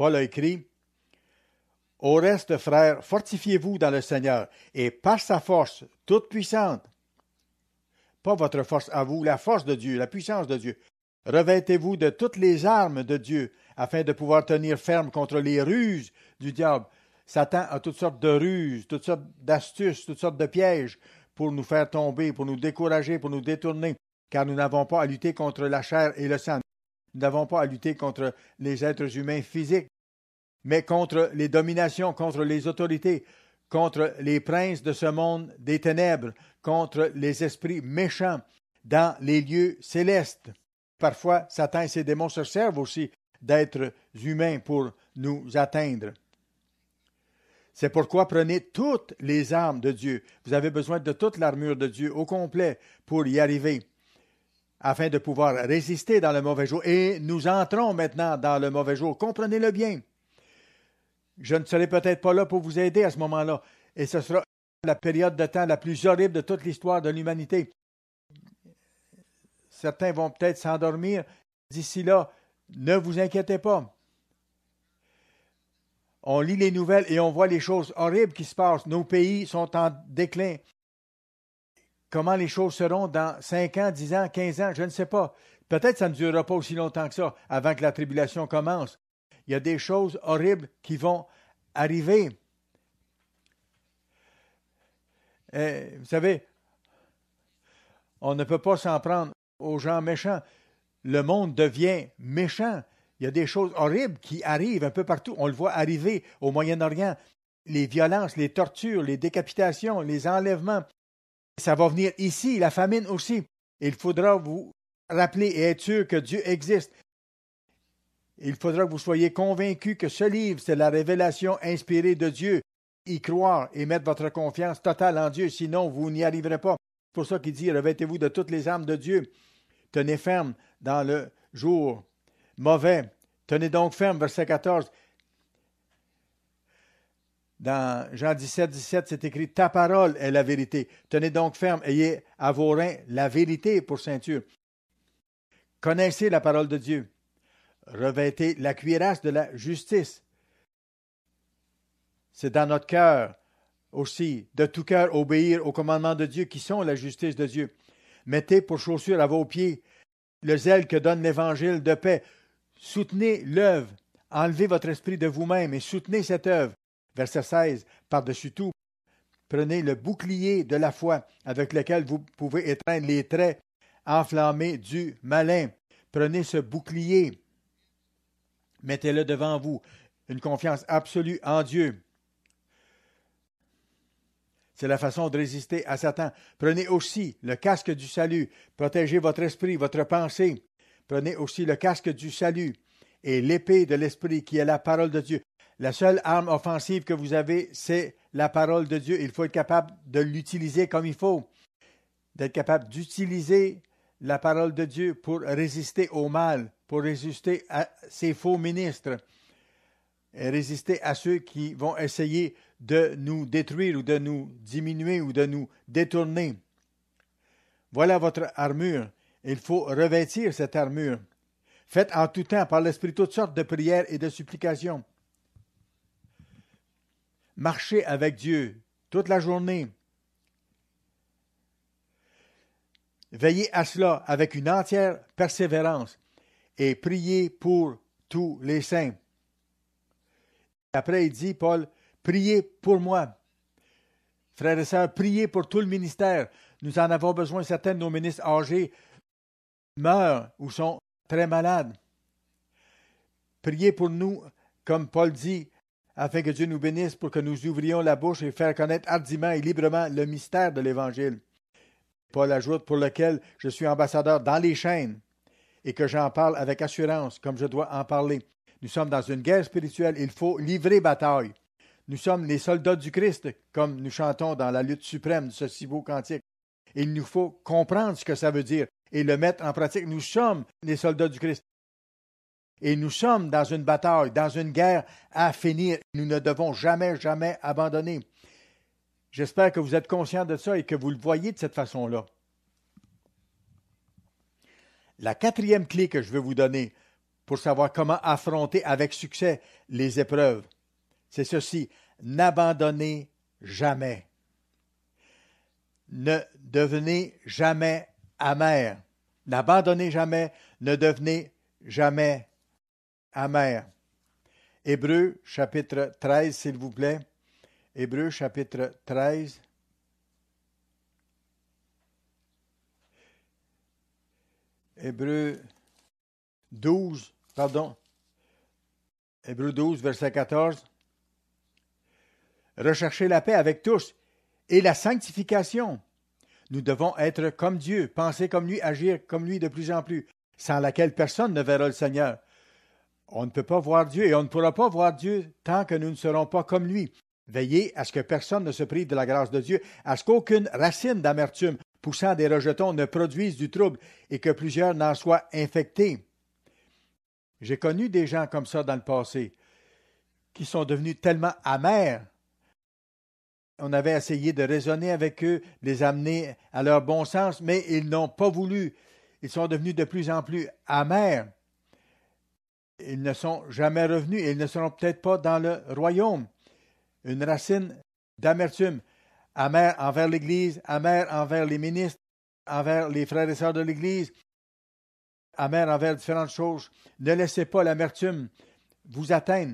Paul a écrit, « Au reste, frères, fortifiez-vous dans le Seigneur, et par sa force toute puissante, pas votre force à vous, la force de Dieu, la puissance de Dieu, revêtez-vous de toutes les armes de Dieu, afin de pouvoir tenir ferme contre les ruses du diable. » Satan a toutes sortes de ruses, toutes sortes d'astuces, toutes sortes de pièges pour nous faire tomber, pour nous décourager, pour nous détourner, car nous n'avons pas à lutter contre la chair et le sang. Nous n'avons pas à lutter contre les êtres humains physiques, mais contre les dominations, contre les autorités, contre les princes de ce monde des ténèbres, contre les esprits méchants dans les lieux célestes. Parfois, Satan et ses démons se servent aussi d'êtres humains pour nous atteindre. C'est pourquoi prenez toutes les armes de Dieu. Vous avez besoin de toute l'armure de Dieu au complet pour y arriver, afin de pouvoir résister dans le mauvais jour. Et nous entrons maintenant dans le mauvais jour. Comprenez-le bien. Je ne serai peut-être pas là pour vous aider à ce moment-là. Et ce sera la période de temps la plus horrible de toute l'histoire de l'humanité. Certains vont peut-être s'endormir. D'ici là, ne vous inquiétez pas. On lit les nouvelles et on voit les choses horribles qui se passent. Nos pays sont en déclin. Comment les choses seront dans 5 ans, 10 ans, 15 ans, je ne sais pas. Peut-être que ça ne durera pas aussi longtemps que ça, avant que la tribulation commence. Il y a des choses horribles qui vont arriver. Vous savez, on ne peut pas s'en prendre aux gens méchants. Le monde devient méchant. Il y a des choses horribles qui arrivent un peu partout. On le voit arriver au Moyen-Orient. Les violences, les tortures, les décapitations, les enlèvements. Ça va venir ici, la famine aussi. Il faudra vous rappeler et être sûr que Dieu existe. Il faudra que vous soyez convaincus que ce livre, c'est la révélation inspirée de Dieu. Y croire et mettre votre confiance totale en Dieu, sinon vous n'y arriverez pas. C'est pour ça qu'il dit, revêtez-vous de toutes les armes de Dieu. Tenez ferme dans le jour mauvais. Tenez donc ferme, verset 14. Dans Jean 17, 17, c'est écrit, ta parole est la vérité. Tenez donc ferme, ayez à vos reins la vérité pour ceinture. Connaissez la parole de Dieu. Revêtez la cuirasse de la justice. C'est dans notre cœur aussi, de tout cœur, obéir aux commandements de Dieu qui sont la justice de Dieu. Mettez pour chaussure à vos pieds le zèle que donne l'évangile de paix. Soutenez l'œuvre. Enlevez votre esprit de vous-même et soutenez cette œuvre. Verset 16. Par-dessus tout, prenez le bouclier de la foi avec lequel vous pouvez éteindre les traits enflammés du malin. Prenez ce bouclier. Mettez-le devant vous. Une confiance absolue en Dieu. C'est la façon de résister à Satan. Prenez aussi le casque du salut. Protégez votre esprit, votre pensée. Prenez aussi le casque du salut et l'épée de l'esprit qui est la parole de Dieu. La seule arme offensive que vous avez, c'est la parole de Dieu. Il faut être capable de l'utiliser comme il faut. D'être capable d'utiliser la parole de Dieu pour résister au mal, pour résister à ces faux ministres, et résister à ceux qui vont essayer de nous détruire ou de nous diminuer ou de nous détourner. Voilà votre armure. Il faut revêtir cette armure. Faites en tout temps par l'Esprit toutes sortes de prières et de supplications. Marchez avec Dieu toute la journée. Veillez à cela avec une entière persévérance et priez pour tous les saints. Après, il dit, Paul, priez pour moi. Frères et sœurs, priez pour tout le ministère. Nous en avons besoin. Certains de nos ministres âgés meurent ou sont très malades. Priez pour nous, comme Paul dit, afin que Dieu nous bénisse pour que nous ouvrions la bouche et faire connaître hardiment et librement le mystère de l'Évangile. Paul ajoute, pour lequel je suis ambassadeur dans les chaînes et que j'en parle avec assurance, comme je dois en parler. Nous sommes dans une guerre spirituelle, il faut livrer bataille. Nous sommes les soldats du Christ, comme nous chantons dans la lutte suprême de ce si beau cantique. Il nous faut comprendre ce que ça veut dire et le mettre en pratique. Nous sommes les soldats du Christ. Et nous sommes dans une bataille, dans une guerre à finir. Nous ne devons jamais, jamais abandonner. J'espère que vous êtes conscients de ça et que vous le voyez de cette façon-là. La quatrième clé que je veux vous donner pour savoir comment affronter avec succès les épreuves. C'est ceci, n'abandonnez jamais. Ne devenez jamais amer. N'abandonnez jamais, ne devenez jamais amer. Hébreux chapitre 13, s'il vous plaît. Hébreux chapitre 13. Hébreux 12, pardon. Hébreux 12, verset 14. Recherchez la paix avec tous et la sanctification. Nous devons être comme Dieu, penser comme lui, agir comme lui de plus en plus, sans laquelle personne ne verra le Seigneur. On ne peut pas voir Dieu et on ne pourra pas voir Dieu tant que nous ne serons pas comme lui. Veillez à ce que personne ne se prive de la grâce de Dieu, à ce qu'aucune racine d'amertume poussant des rejetons ne produise du trouble et que plusieurs n'en soient infectés. J'ai connu des gens comme ça dans le passé, qui sont devenus tellement amers. On avait essayé de raisonner avec eux, les amener à leur bon sens, mais ils n'ont pas voulu. Ils sont devenus de plus en plus amers. Ils ne sont jamais revenus et ils ne seront peut-être pas dans le royaume. Une racine d'amertume, amère envers l'Église, amère envers les ministres, envers les frères et sœurs de l'Église, amère envers différentes choses. Ne laissez pas l'amertume vous atteindre.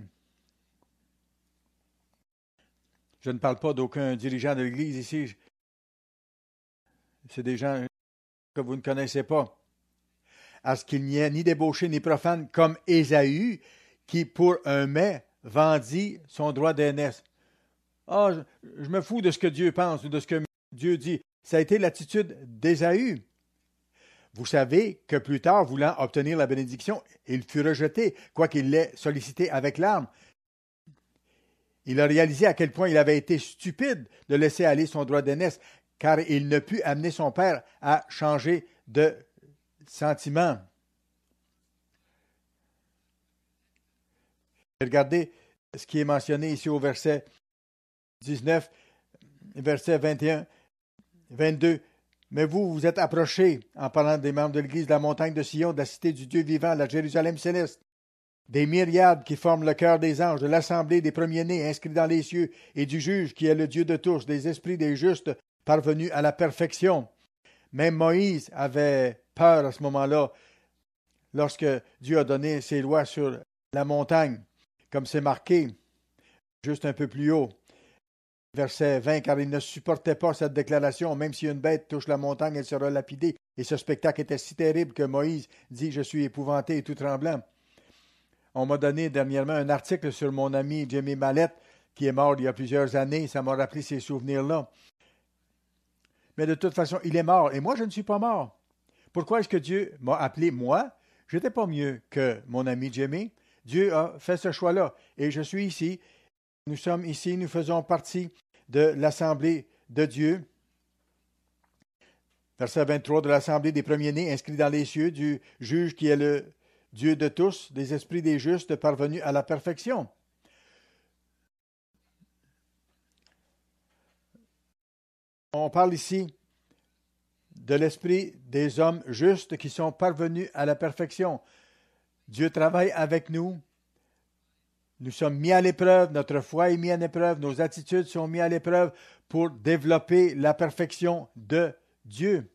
Je ne parle pas d'aucun dirigeant de l'Église ici. C'est des gens que vous ne connaissez pas. À ce qu'il n'y ait ni débauché ni profane comme Ésaü, qui pour un mets vendit son droit d'aînesse. Ah, je me fous de ce que Dieu pense ou de ce que Dieu dit. Ça a été l'attitude d'Ésaü. Vous savez que plus tard, voulant obtenir la bénédiction, il fut rejeté, quoiqu'il l'ait sollicité avec larmes. Il a réalisé à quel point il avait été stupide de laisser aller son droit d'aînesse, car il ne put amener son père à changer de sentiment. Regardez ce qui est mentionné ici au verset 19, verset 21, 22. Mais vous, vous êtes approchés, en parlant des membres de l'Église de la montagne de Sion, de la cité du Dieu vivant, la Jérusalem céleste, des myriades qui forment le cœur des anges, de l'assemblée des premiers-nés inscrits dans les cieux, et du juge qui est le Dieu de tous, des esprits des justes parvenus à la perfection. Même Moïse avait peur à ce moment-là, lorsque Dieu a donné ses lois sur la montagne, comme c'est marqué, juste un peu plus haut. Verset 20, car il ne supportait pas cette déclaration, même si une bête touche la montagne, elle sera lapidée. Et ce spectacle était si terrible que Moïse dit, je suis épouvanté et tout tremblant. On m'a donné dernièrement un article sur mon ami Jimmy Mallette, qui est mort il y a plusieurs années. Ça m'a rappelé ces souvenirs-là. Mais de toute façon, il est mort. Et moi, je ne suis pas mort. Pourquoi est-ce que Dieu m'a appelé moi? Je n'étais pas mieux que mon ami Jimmy. Dieu a fait ce choix-là. Et je suis ici. Nous sommes ici. Nous faisons partie de l'Assemblée de Dieu. Verset 23, de l'Assemblée des premiers-nés, inscrits dans les cieux, du juge qui est le Dieu de tous, des esprits des justes parvenus à la perfection. On parle ici de l'esprit des hommes justes qui sont parvenus à la perfection. Dieu travaille avec nous. Nous sommes mis à l'épreuve, notre foi est mise à l'épreuve, nos attitudes sont mises à l'épreuve pour développer la perfection de Dieu.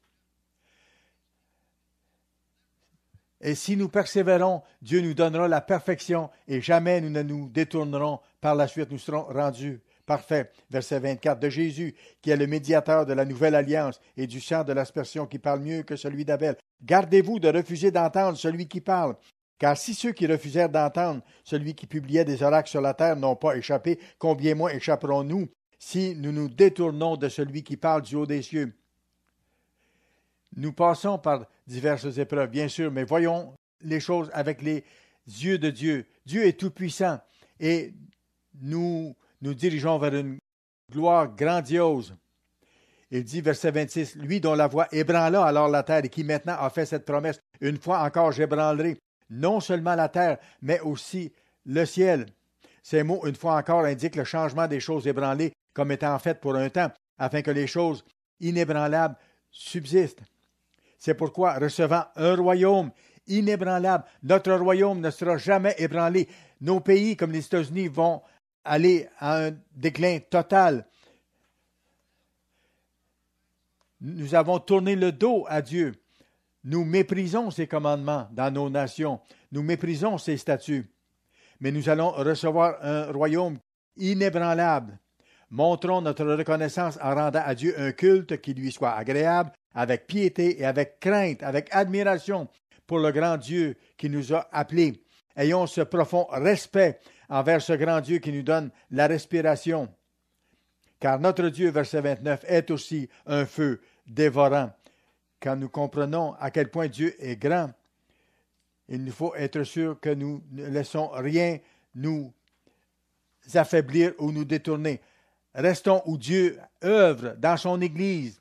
Et si nous persévérons, Dieu nous donnera la perfection et jamais nous ne nous détournerons par la suite. Nous serons rendus parfaits. Verset 24 de Jésus, qui est le médiateur de la nouvelle alliance et du sang de l'aspersion qui parle mieux que celui d'Abel. Gardez-vous de refuser d'entendre celui qui parle. Car si ceux qui refusèrent d'entendre celui qui publiait des oracles sur la terre n'ont pas échappé, combien moins échapperons-nous si nous nous détournons de celui qui parle du haut des cieux? Nous passons par diverses épreuves, bien sûr, mais voyons les choses avec les yeux de Dieu. Dieu est tout-puissant et nous nous dirigeons vers une gloire grandiose. Il dit, verset 26, « Lui dont la voix ébranla alors la terre et qui maintenant a fait cette promesse, une fois encore j'ébranlerai non seulement la terre, mais aussi le ciel. » Ces mots, une fois encore, indiquent le changement des choses ébranlées comme étant faites pour un temps, afin que les choses inébranlables subsistent. C'est pourquoi, recevant un royaume inébranlable. Notre royaume ne sera jamais ébranlé. Nos pays, comme les États-Unis, vont aller à un déclin total. Nous avons tourné le dos à Dieu. Nous méprisons ses commandements dans nos nations. Nous méprisons ses statuts. Mais nous allons recevoir un royaume inébranlable. Montrons notre reconnaissance en rendant à Dieu un culte qui lui soit agréable, avec piété et avec crainte, avec admiration pour le grand Dieu qui nous a appelés. Ayons ce profond respect envers ce grand Dieu qui nous donne la respiration. Car notre Dieu, verset 29, est aussi un feu dévorant. Quand nous comprenons à quel point Dieu est grand, il nous faut être sûr que nous ne laissons rien nous affaiblir ou nous détourner. Restons où Dieu œuvre dans son Église.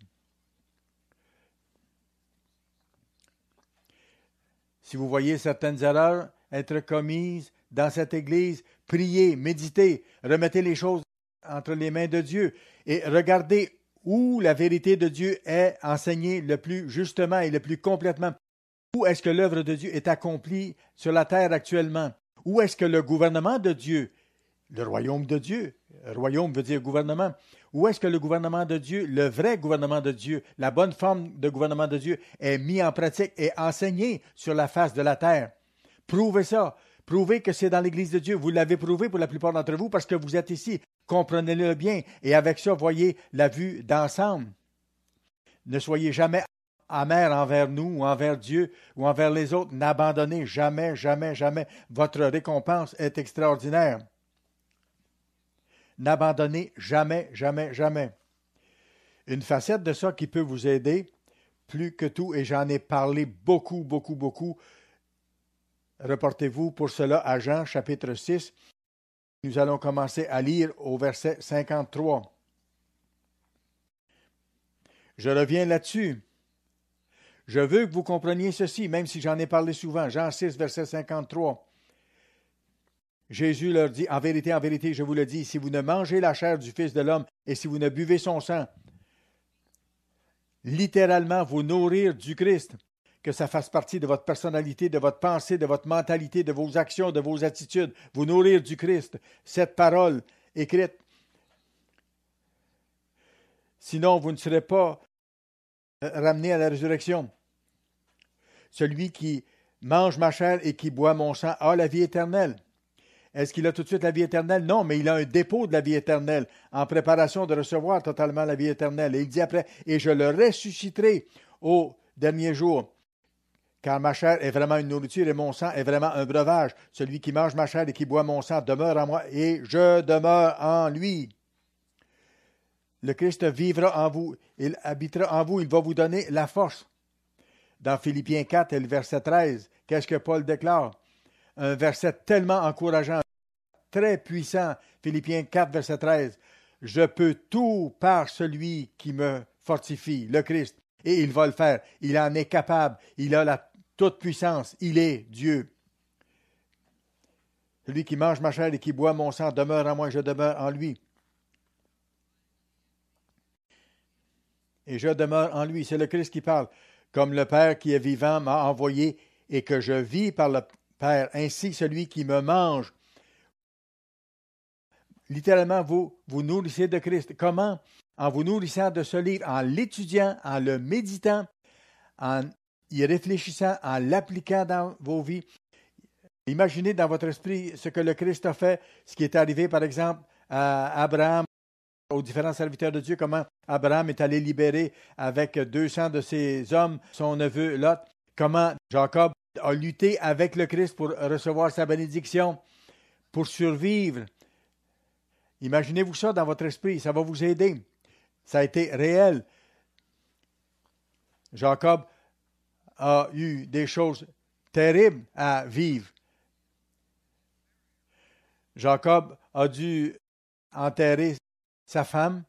Si vous voyez certaines erreurs être commises dans cette Église, priez, méditez, remettez les choses entre les mains de Dieu et regardez où la vérité de Dieu est enseignée le plus justement et le plus complètement. Où est-ce que l'œuvre de Dieu est accomplie sur la terre actuellement? Où est-ce que le gouvernement de Dieu, le royaume de Dieu, royaume veut dire gouvernement, où est-ce que le gouvernement de Dieu, le vrai gouvernement de Dieu, la bonne forme de gouvernement de Dieu est mis en pratique et enseigné sur la face de la terre? Prouvez ça. Prouvez que c'est dans l'Église de Dieu. Vous l'avez prouvé pour la plupart d'entre vous parce que vous êtes ici. Comprenez-le bien et avec ça, voyez la vue d'ensemble. Ne soyez jamais amer envers nous ou envers Dieu ou envers les autres. N'abandonnez jamais, jamais, jamais. Votre récompense est extraordinaire. N'abandonnez jamais, jamais, jamais. Une facette de ça qui peut vous aider, plus que tout, et j'en ai parlé beaucoup, beaucoup, beaucoup. Reportez-vous pour cela à Jean, chapitre 6. Nous allons commencer à lire au verset 53. Je reviens là-dessus. Je veux que vous compreniez ceci, même si j'en ai parlé souvent. Jean 6, verset 53. Jésus leur dit, en vérité, je vous le dis, si vous ne mangez la chair du Fils de l'homme et si vous ne buvez son sang, littéralement vous nourrir du Christ, que ça fasse partie de votre personnalité, de votre pensée, de votre mentalité, de vos actions, de vos attitudes, vous nourrir du Christ, cette parole écrite. Sinon, vous ne serez pas ramenés à la résurrection. Celui qui mange ma chair et qui boit mon sang a la vie éternelle. Est-ce qu'il a tout de suite la vie éternelle? Non, mais il a un dépôt de la vie éternelle en préparation de recevoir totalement la vie éternelle. Et il dit après, et je le ressusciterai au dernier jour. Car ma chair est vraiment une nourriture et mon sang est vraiment un breuvage. Celui qui mange ma chair et qui boit mon sang demeure en moi et je demeure en lui. Le Christ vivra en vous, il habitera en vous, il va vous donner la force. Dans Philippiens 4 et le verset 13, qu'est-ce que Paul déclare? Un verset tellement encourageant, très puissant, Philippiens 4, verset 13. Je peux tout par celui qui me fortifie, le Christ. Et il va le faire. Il en est capable. Il a la toute puissance. Il est Dieu. Celui qui mange ma chair et qui boit mon sang demeure en moi et je demeure en lui. Et je demeure en lui. C'est le Christ qui parle. Comme le Père qui est vivant m'a envoyé et que je vis par le Père, ainsi celui qui me mange. Littéralement, vous nourrissez de Christ. Comment? En vous nourrissant de ce livre, en l'étudiant, en le méditant, en y réfléchissant, en l'appliquant dans vos vies. Imaginez dans votre esprit ce que le Christ a fait, ce qui est arrivé par exemple à Abraham, aux différents serviteurs de Dieu, comment Abraham est allé libérer avec 200 de ses hommes son neveu Lot, comment Jacob a lutté avec le Christ pour recevoir sa bénédiction, pour survivre. Imaginez-vous ça dans votre esprit, ça va vous aider. Ça a été réel. Jacob a eu des choses terribles à vivre. Jacob a dû enterrer sa femme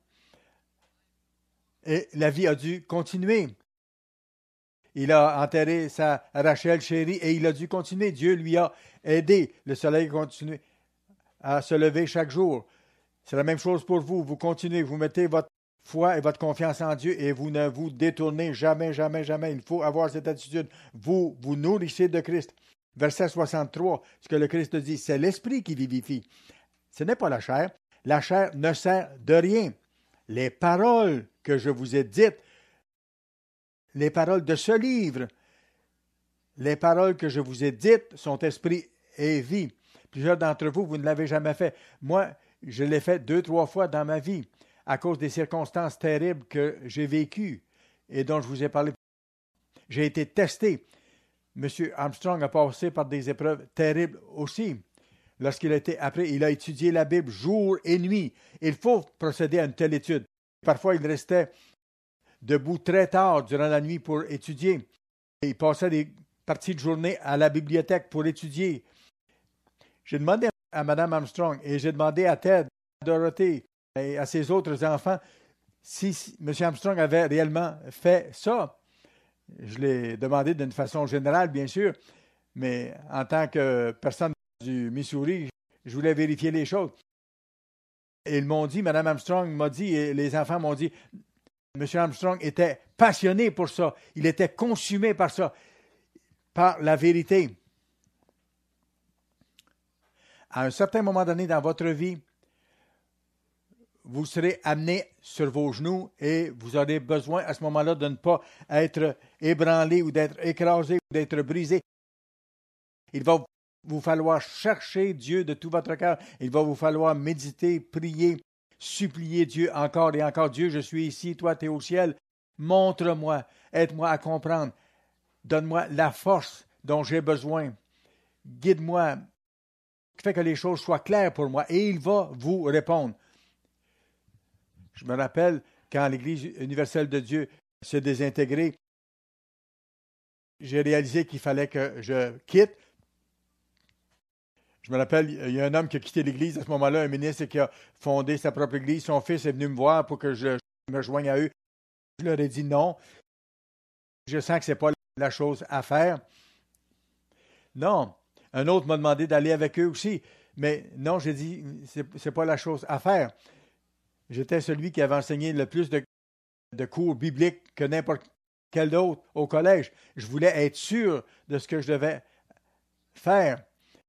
et la vie a dû continuer. Il a enterré sa Rachel chérie et il a dû continuer. Dieu lui a aidé. Le soleil continue à se lever chaque jour. C'est la même chose pour vous. Vous continuez, vous mettez votre foi et votre confiance en Dieu et vous ne vous détournez jamais, jamais, jamais. Il faut avoir cette attitude. Vous vous nourrissez de Christ. Verset 63, ce que le Christ dit, c'est l'Esprit qui vivifie. Ce n'est pas la chair. La chair ne sert de rien. Les paroles que je vous ai dites, les paroles de ce livre, les paroles que je vous ai dites sont esprit et vie. Plusieurs d'entre vous, vous ne l'avez jamais fait. Moi, je l'ai fait 2-3 fois dans ma vie à cause des circonstances terribles que j'ai vécues et dont je vous ai parlé. J'ai été testé. M. Armstrong a passé par des épreuves terribles aussi. Lorsqu'il a été après, il a étudié la Bible jour et nuit. Il faut procéder à une telle étude. Parfois, il restait debout très tard durant la nuit pour étudier. Il passait des parties de journée à la bibliothèque pour étudier. J'ai demandé à Mme Armstrong et j'ai demandé à Ted, à Dorothée et à ses autres enfants si M. Armstrong avait réellement fait ça. Je l'ai demandé d'une façon générale, bien sûr, mais en tant que personne du Missouri, je voulais vérifier les choses. Et ils m'ont dit, Mme Armstrong m'a dit, et les enfants m'ont dit, M. Armstrong était passionné pour ça. Il était consumé par ça, par la vérité. À un certain moment donné dans votre vie, vous serez amené sur vos genoux et vous aurez besoin à ce moment-là de ne pas être ébranlé ou d'être écrasé ou d'être brisé. Il va vous falloir chercher Dieu de tout votre cœur. Il va vous falloir méditer, prier, supplier Dieu encore et encore. Dieu, je suis ici, toi, tu es au ciel. Montre-moi, aide-moi à comprendre. Donne-moi la force dont j'ai besoin. Guide-moi. Fais que les choses soient claires pour moi. Et il va vous répondre. Je me rappelle quand l'Église universelle de Dieu s'est désintégrée, j'ai réalisé qu'il fallait que je quitte. Je me rappelle, il y a un homme qui a quitté l'Église à ce moment-là, un ministre qui a fondé sa propre Église. Son fils est venu me voir pour que je me joigne à eux. Je leur ai dit non. Je sens que ce n'est pas la chose à faire. Non. Un autre m'a demandé d'aller avec eux aussi. Mais non, j'ai dit, c'est pas la chose à faire. J'étais celui qui avait enseigné le plus de cours bibliques que n'importe quel autre au collège. Je voulais être sûr de ce que je devais faire.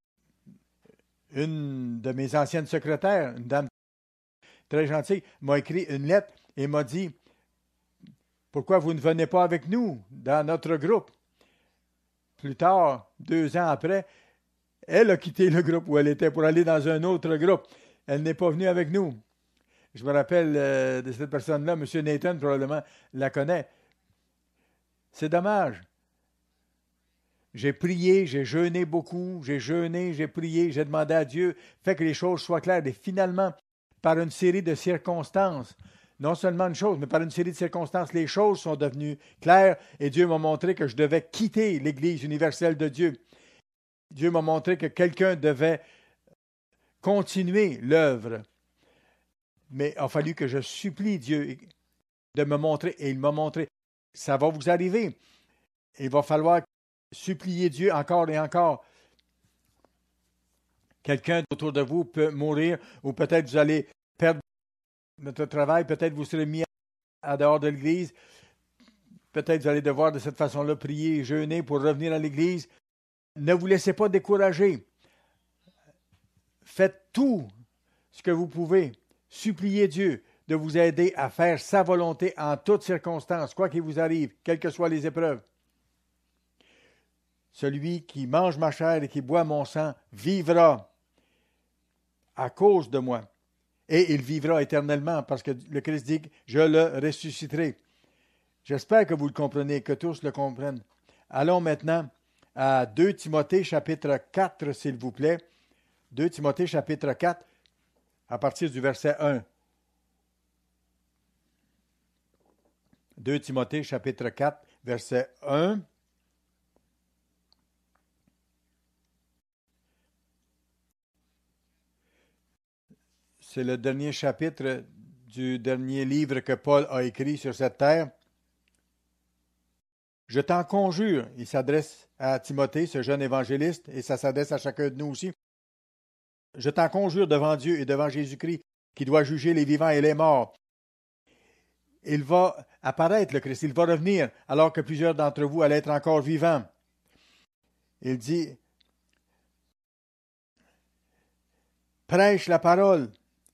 Une de mes anciennes secrétaires, une dame très gentille, m'a écrit une lettre et m'a dit « Pourquoi vous ne venez pas avec nous dans notre groupe? » Plus tard, 2 ans après, elle a quitté le groupe où elle était pour aller dans un autre groupe. Elle n'est pas venue avec nous. Je me rappelle de cette personne-là, M. Nathan probablement la connaît. C'est dommage. J'ai prié, j'ai jeûné beaucoup, j'ai prié, j'ai demandé à Dieu, fait que les choses soient claires. Et finalement, par une série de circonstances, non seulement une chose, mais par une série de circonstances, les choses sont devenues claires et Dieu m'a montré que je devais quitter l'Église universelle de Dieu. Dieu m'a montré que quelqu'un devait continuer l'œuvre. Mais il a fallu que je supplie Dieu de me montrer, et il m'a montré, ça va vous arriver. Il va falloir supplier Dieu encore et encore. Quelqu'un autour de vous peut mourir, ou peut-être vous allez perdre votre travail, peut-être vous serez mis à dehors de l'Église, peut-être vous allez devoir de cette façon-là prier et jeûner pour revenir à l'Église. Ne vous laissez pas décourager. Faites tout ce que vous pouvez. Suppliez Dieu de vous aider à faire sa volonté en toutes circonstances, quoi qu'il vous arrive, quelles que soient les épreuves. Celui qui mange ma chair et qui boit mon sang vivra à cause de moi. Et il vivra éternellement parce que le Christ dit « Je le ressusciterai ». J'espère que vous le comprenez, que tous le comprennent. Allons maintenant à 2 Timothée chapitre 4, s'il vous plaît. 2 Timothée chapitre 4, à partir du verset 1. 2 Timothée chapitre 4, verset 1. C'est le dernier chapitre du dernier livre que Paul a écrit sur cette terre. Je t'en conjure, il s'adresse à Timothée, ce jeune évangéliste, et ça s'adresse à chacun de nous aussi. Je t'en conjure devant Dieu et devant Jésus-Christ, qui doit juger les vivants et les morts, il va apparaître, le Christ, il va revenir, alors que plusieurs d'entre vous allaient être encore vivants. Il dit, prêche la parole.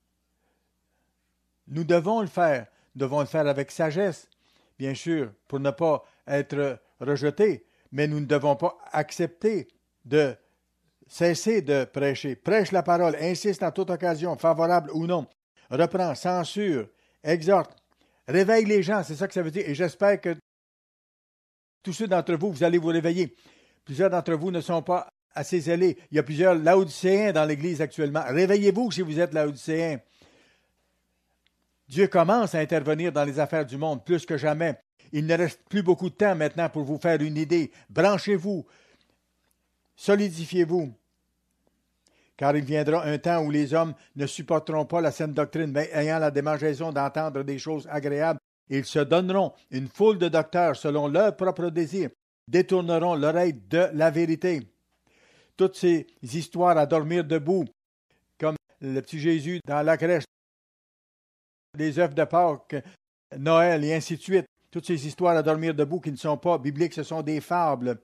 Nous devons le faire. Nous devons le faire avec sagesse, bien sûr, pour ne pas être rejetés, mais nous ne devons pas accepter de cesser de prêcher. Prêche la parole, insiste en toute occasion, favorable ou non. Reprends, censure, exhorte, réveille les gens, c'est ça que ça veut dire. Et j'espère que tous ceux d'entre vous, vous allez vous réveiller. Plusieurs d'entre vous ne sont pas assez zélés. Il y a plusieurs laodicéens dans l'Église actuellement. Réveillez-vous si vous êtes laodicéens. Dieu commence à intervenir dans les affaires du monde plus que jamais. Il ne reste plus beaucoup de temps maintenant pour vous faire une idée. Branchez-vous, solidifiez-vous. Car il viendra un temps où les hommes ne supporteront pas la saine doctrine, mais ayant la démangeaison d'entendre des choses agréables, ils se donneront une foule de docteurs selon leur propre désir, détourneront l'oreille de la vérité. Toutes ces histoires à dormir debout, comme le petit Jésus dans la crèche, les œufs de Pâques, Noël et ainsi de suite, toutes ces histoires à dormir debout qui ne sont pas bibliques, ce sont des fables.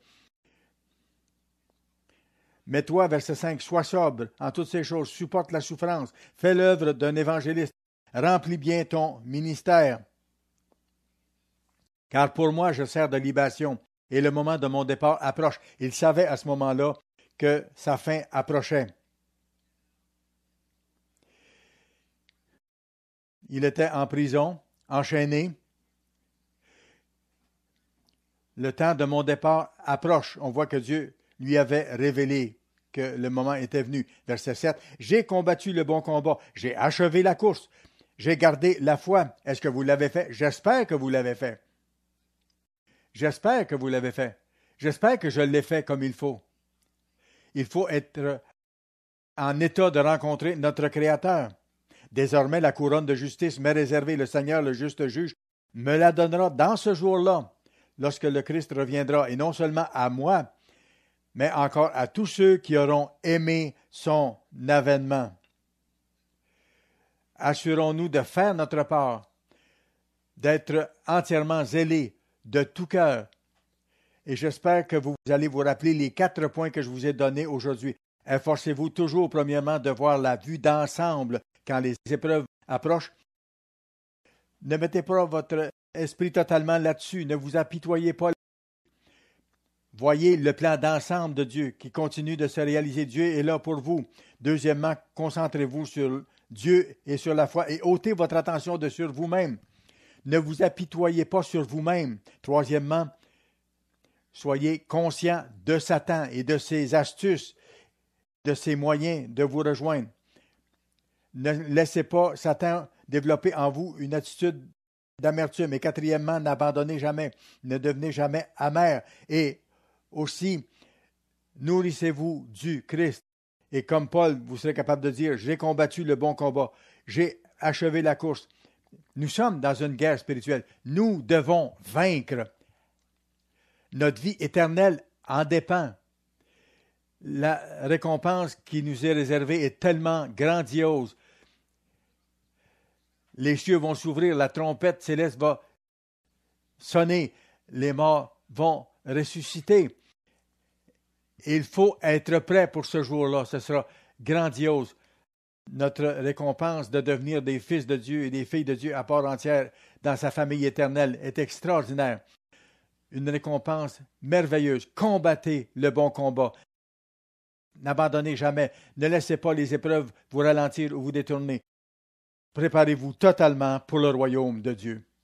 Mais toi, verset 5, sois sobre en toutes ces choses, supporte la souffrance, fais l'œuvre d'un évangéliste, remplis bien ton ministère. Car pour moi, je sers de libation, et le moment de mon départ approche. Il savait à ce moment-là que sa fin approchait. Il était en prison, enchaîné. Le temps de mon départ approche. On voit que Dieu lui avait révélé que le moment était venu. Verset 7. J'ai combattu le bon combat. J'ai achevé la course. J'ai gardé la foi. Est-ce que vous l'avez fait? J'espère que vous l'avez fait. J'espère que vous l'avez fait. J'espère que je l'ai fait comme il faut. Il faut être en état de rencontrer notre Créateur. Désormais, la couronne de justice m'est réservée. Le Seigneur, le juste juge, me la donnera dans ce jour-là, lorsque le Christ reviendra, et non seulement à moi, mais encore à tous ceux qui auront aimé son avènement. Assurons-nous de faire notre part, d'être entièrement zélés de tout cœur. Et j'espère que vous allez vous rappeler les 4 points que je vous ai donnés aujourd'hui. Efforcez-vous toujours, premièrement, de voir la vue d'ensemble quand les épreuves approchent. Ne mettez pas votre esprit totalement là-dessus. Ne vous apitoyez pas. Voyez le plan d'ensemble de Dieu qui continue de se réaliser. Dieu est là pour vous. Deuxièmement, concentrez-vous sur Dieu et sur la foi et ôtez votre attention de sur vous-même. Ne vous apitoyez pas sur vous-même. Troisièmement, soyez conscient de Satan et de ses astuces, de ses moyens de vous rejoindre. Ne laissez pas Satan développer en vous une attitude d'amertume. Et quatrièmement, n'abandonnez jamais, ne devenez jamais amer. Et aussi, nourrissez-vous du Christ. Et comme Paul, vous serez capable de dire, j'ai combattu le bon combat, j'ai achevé la course. Nous sommes dans une guerre spirituelle. Nous devons vaincre. Notre vie éternelle en dépend. La récompense qui nous est réservée est tellement grandiose. Les cieux vont s'ouvrir, la trompette céleste va sonner, les morts vont ressusciter. Il faut être prêt pour ce jour-là, ce sera grandiose. Notre récompense de devenir des fils de Dieu et des filles de Dieu à part entière dans sa famille éternelle est extraordinaire. Une récompense merveilleuse. Combattez le bon combat. N'abandonnez jamais. Ne laissez pas les épreuves vous ralentir ou vous détourner. Préparez-vous totalement pour le royaume de Dieu.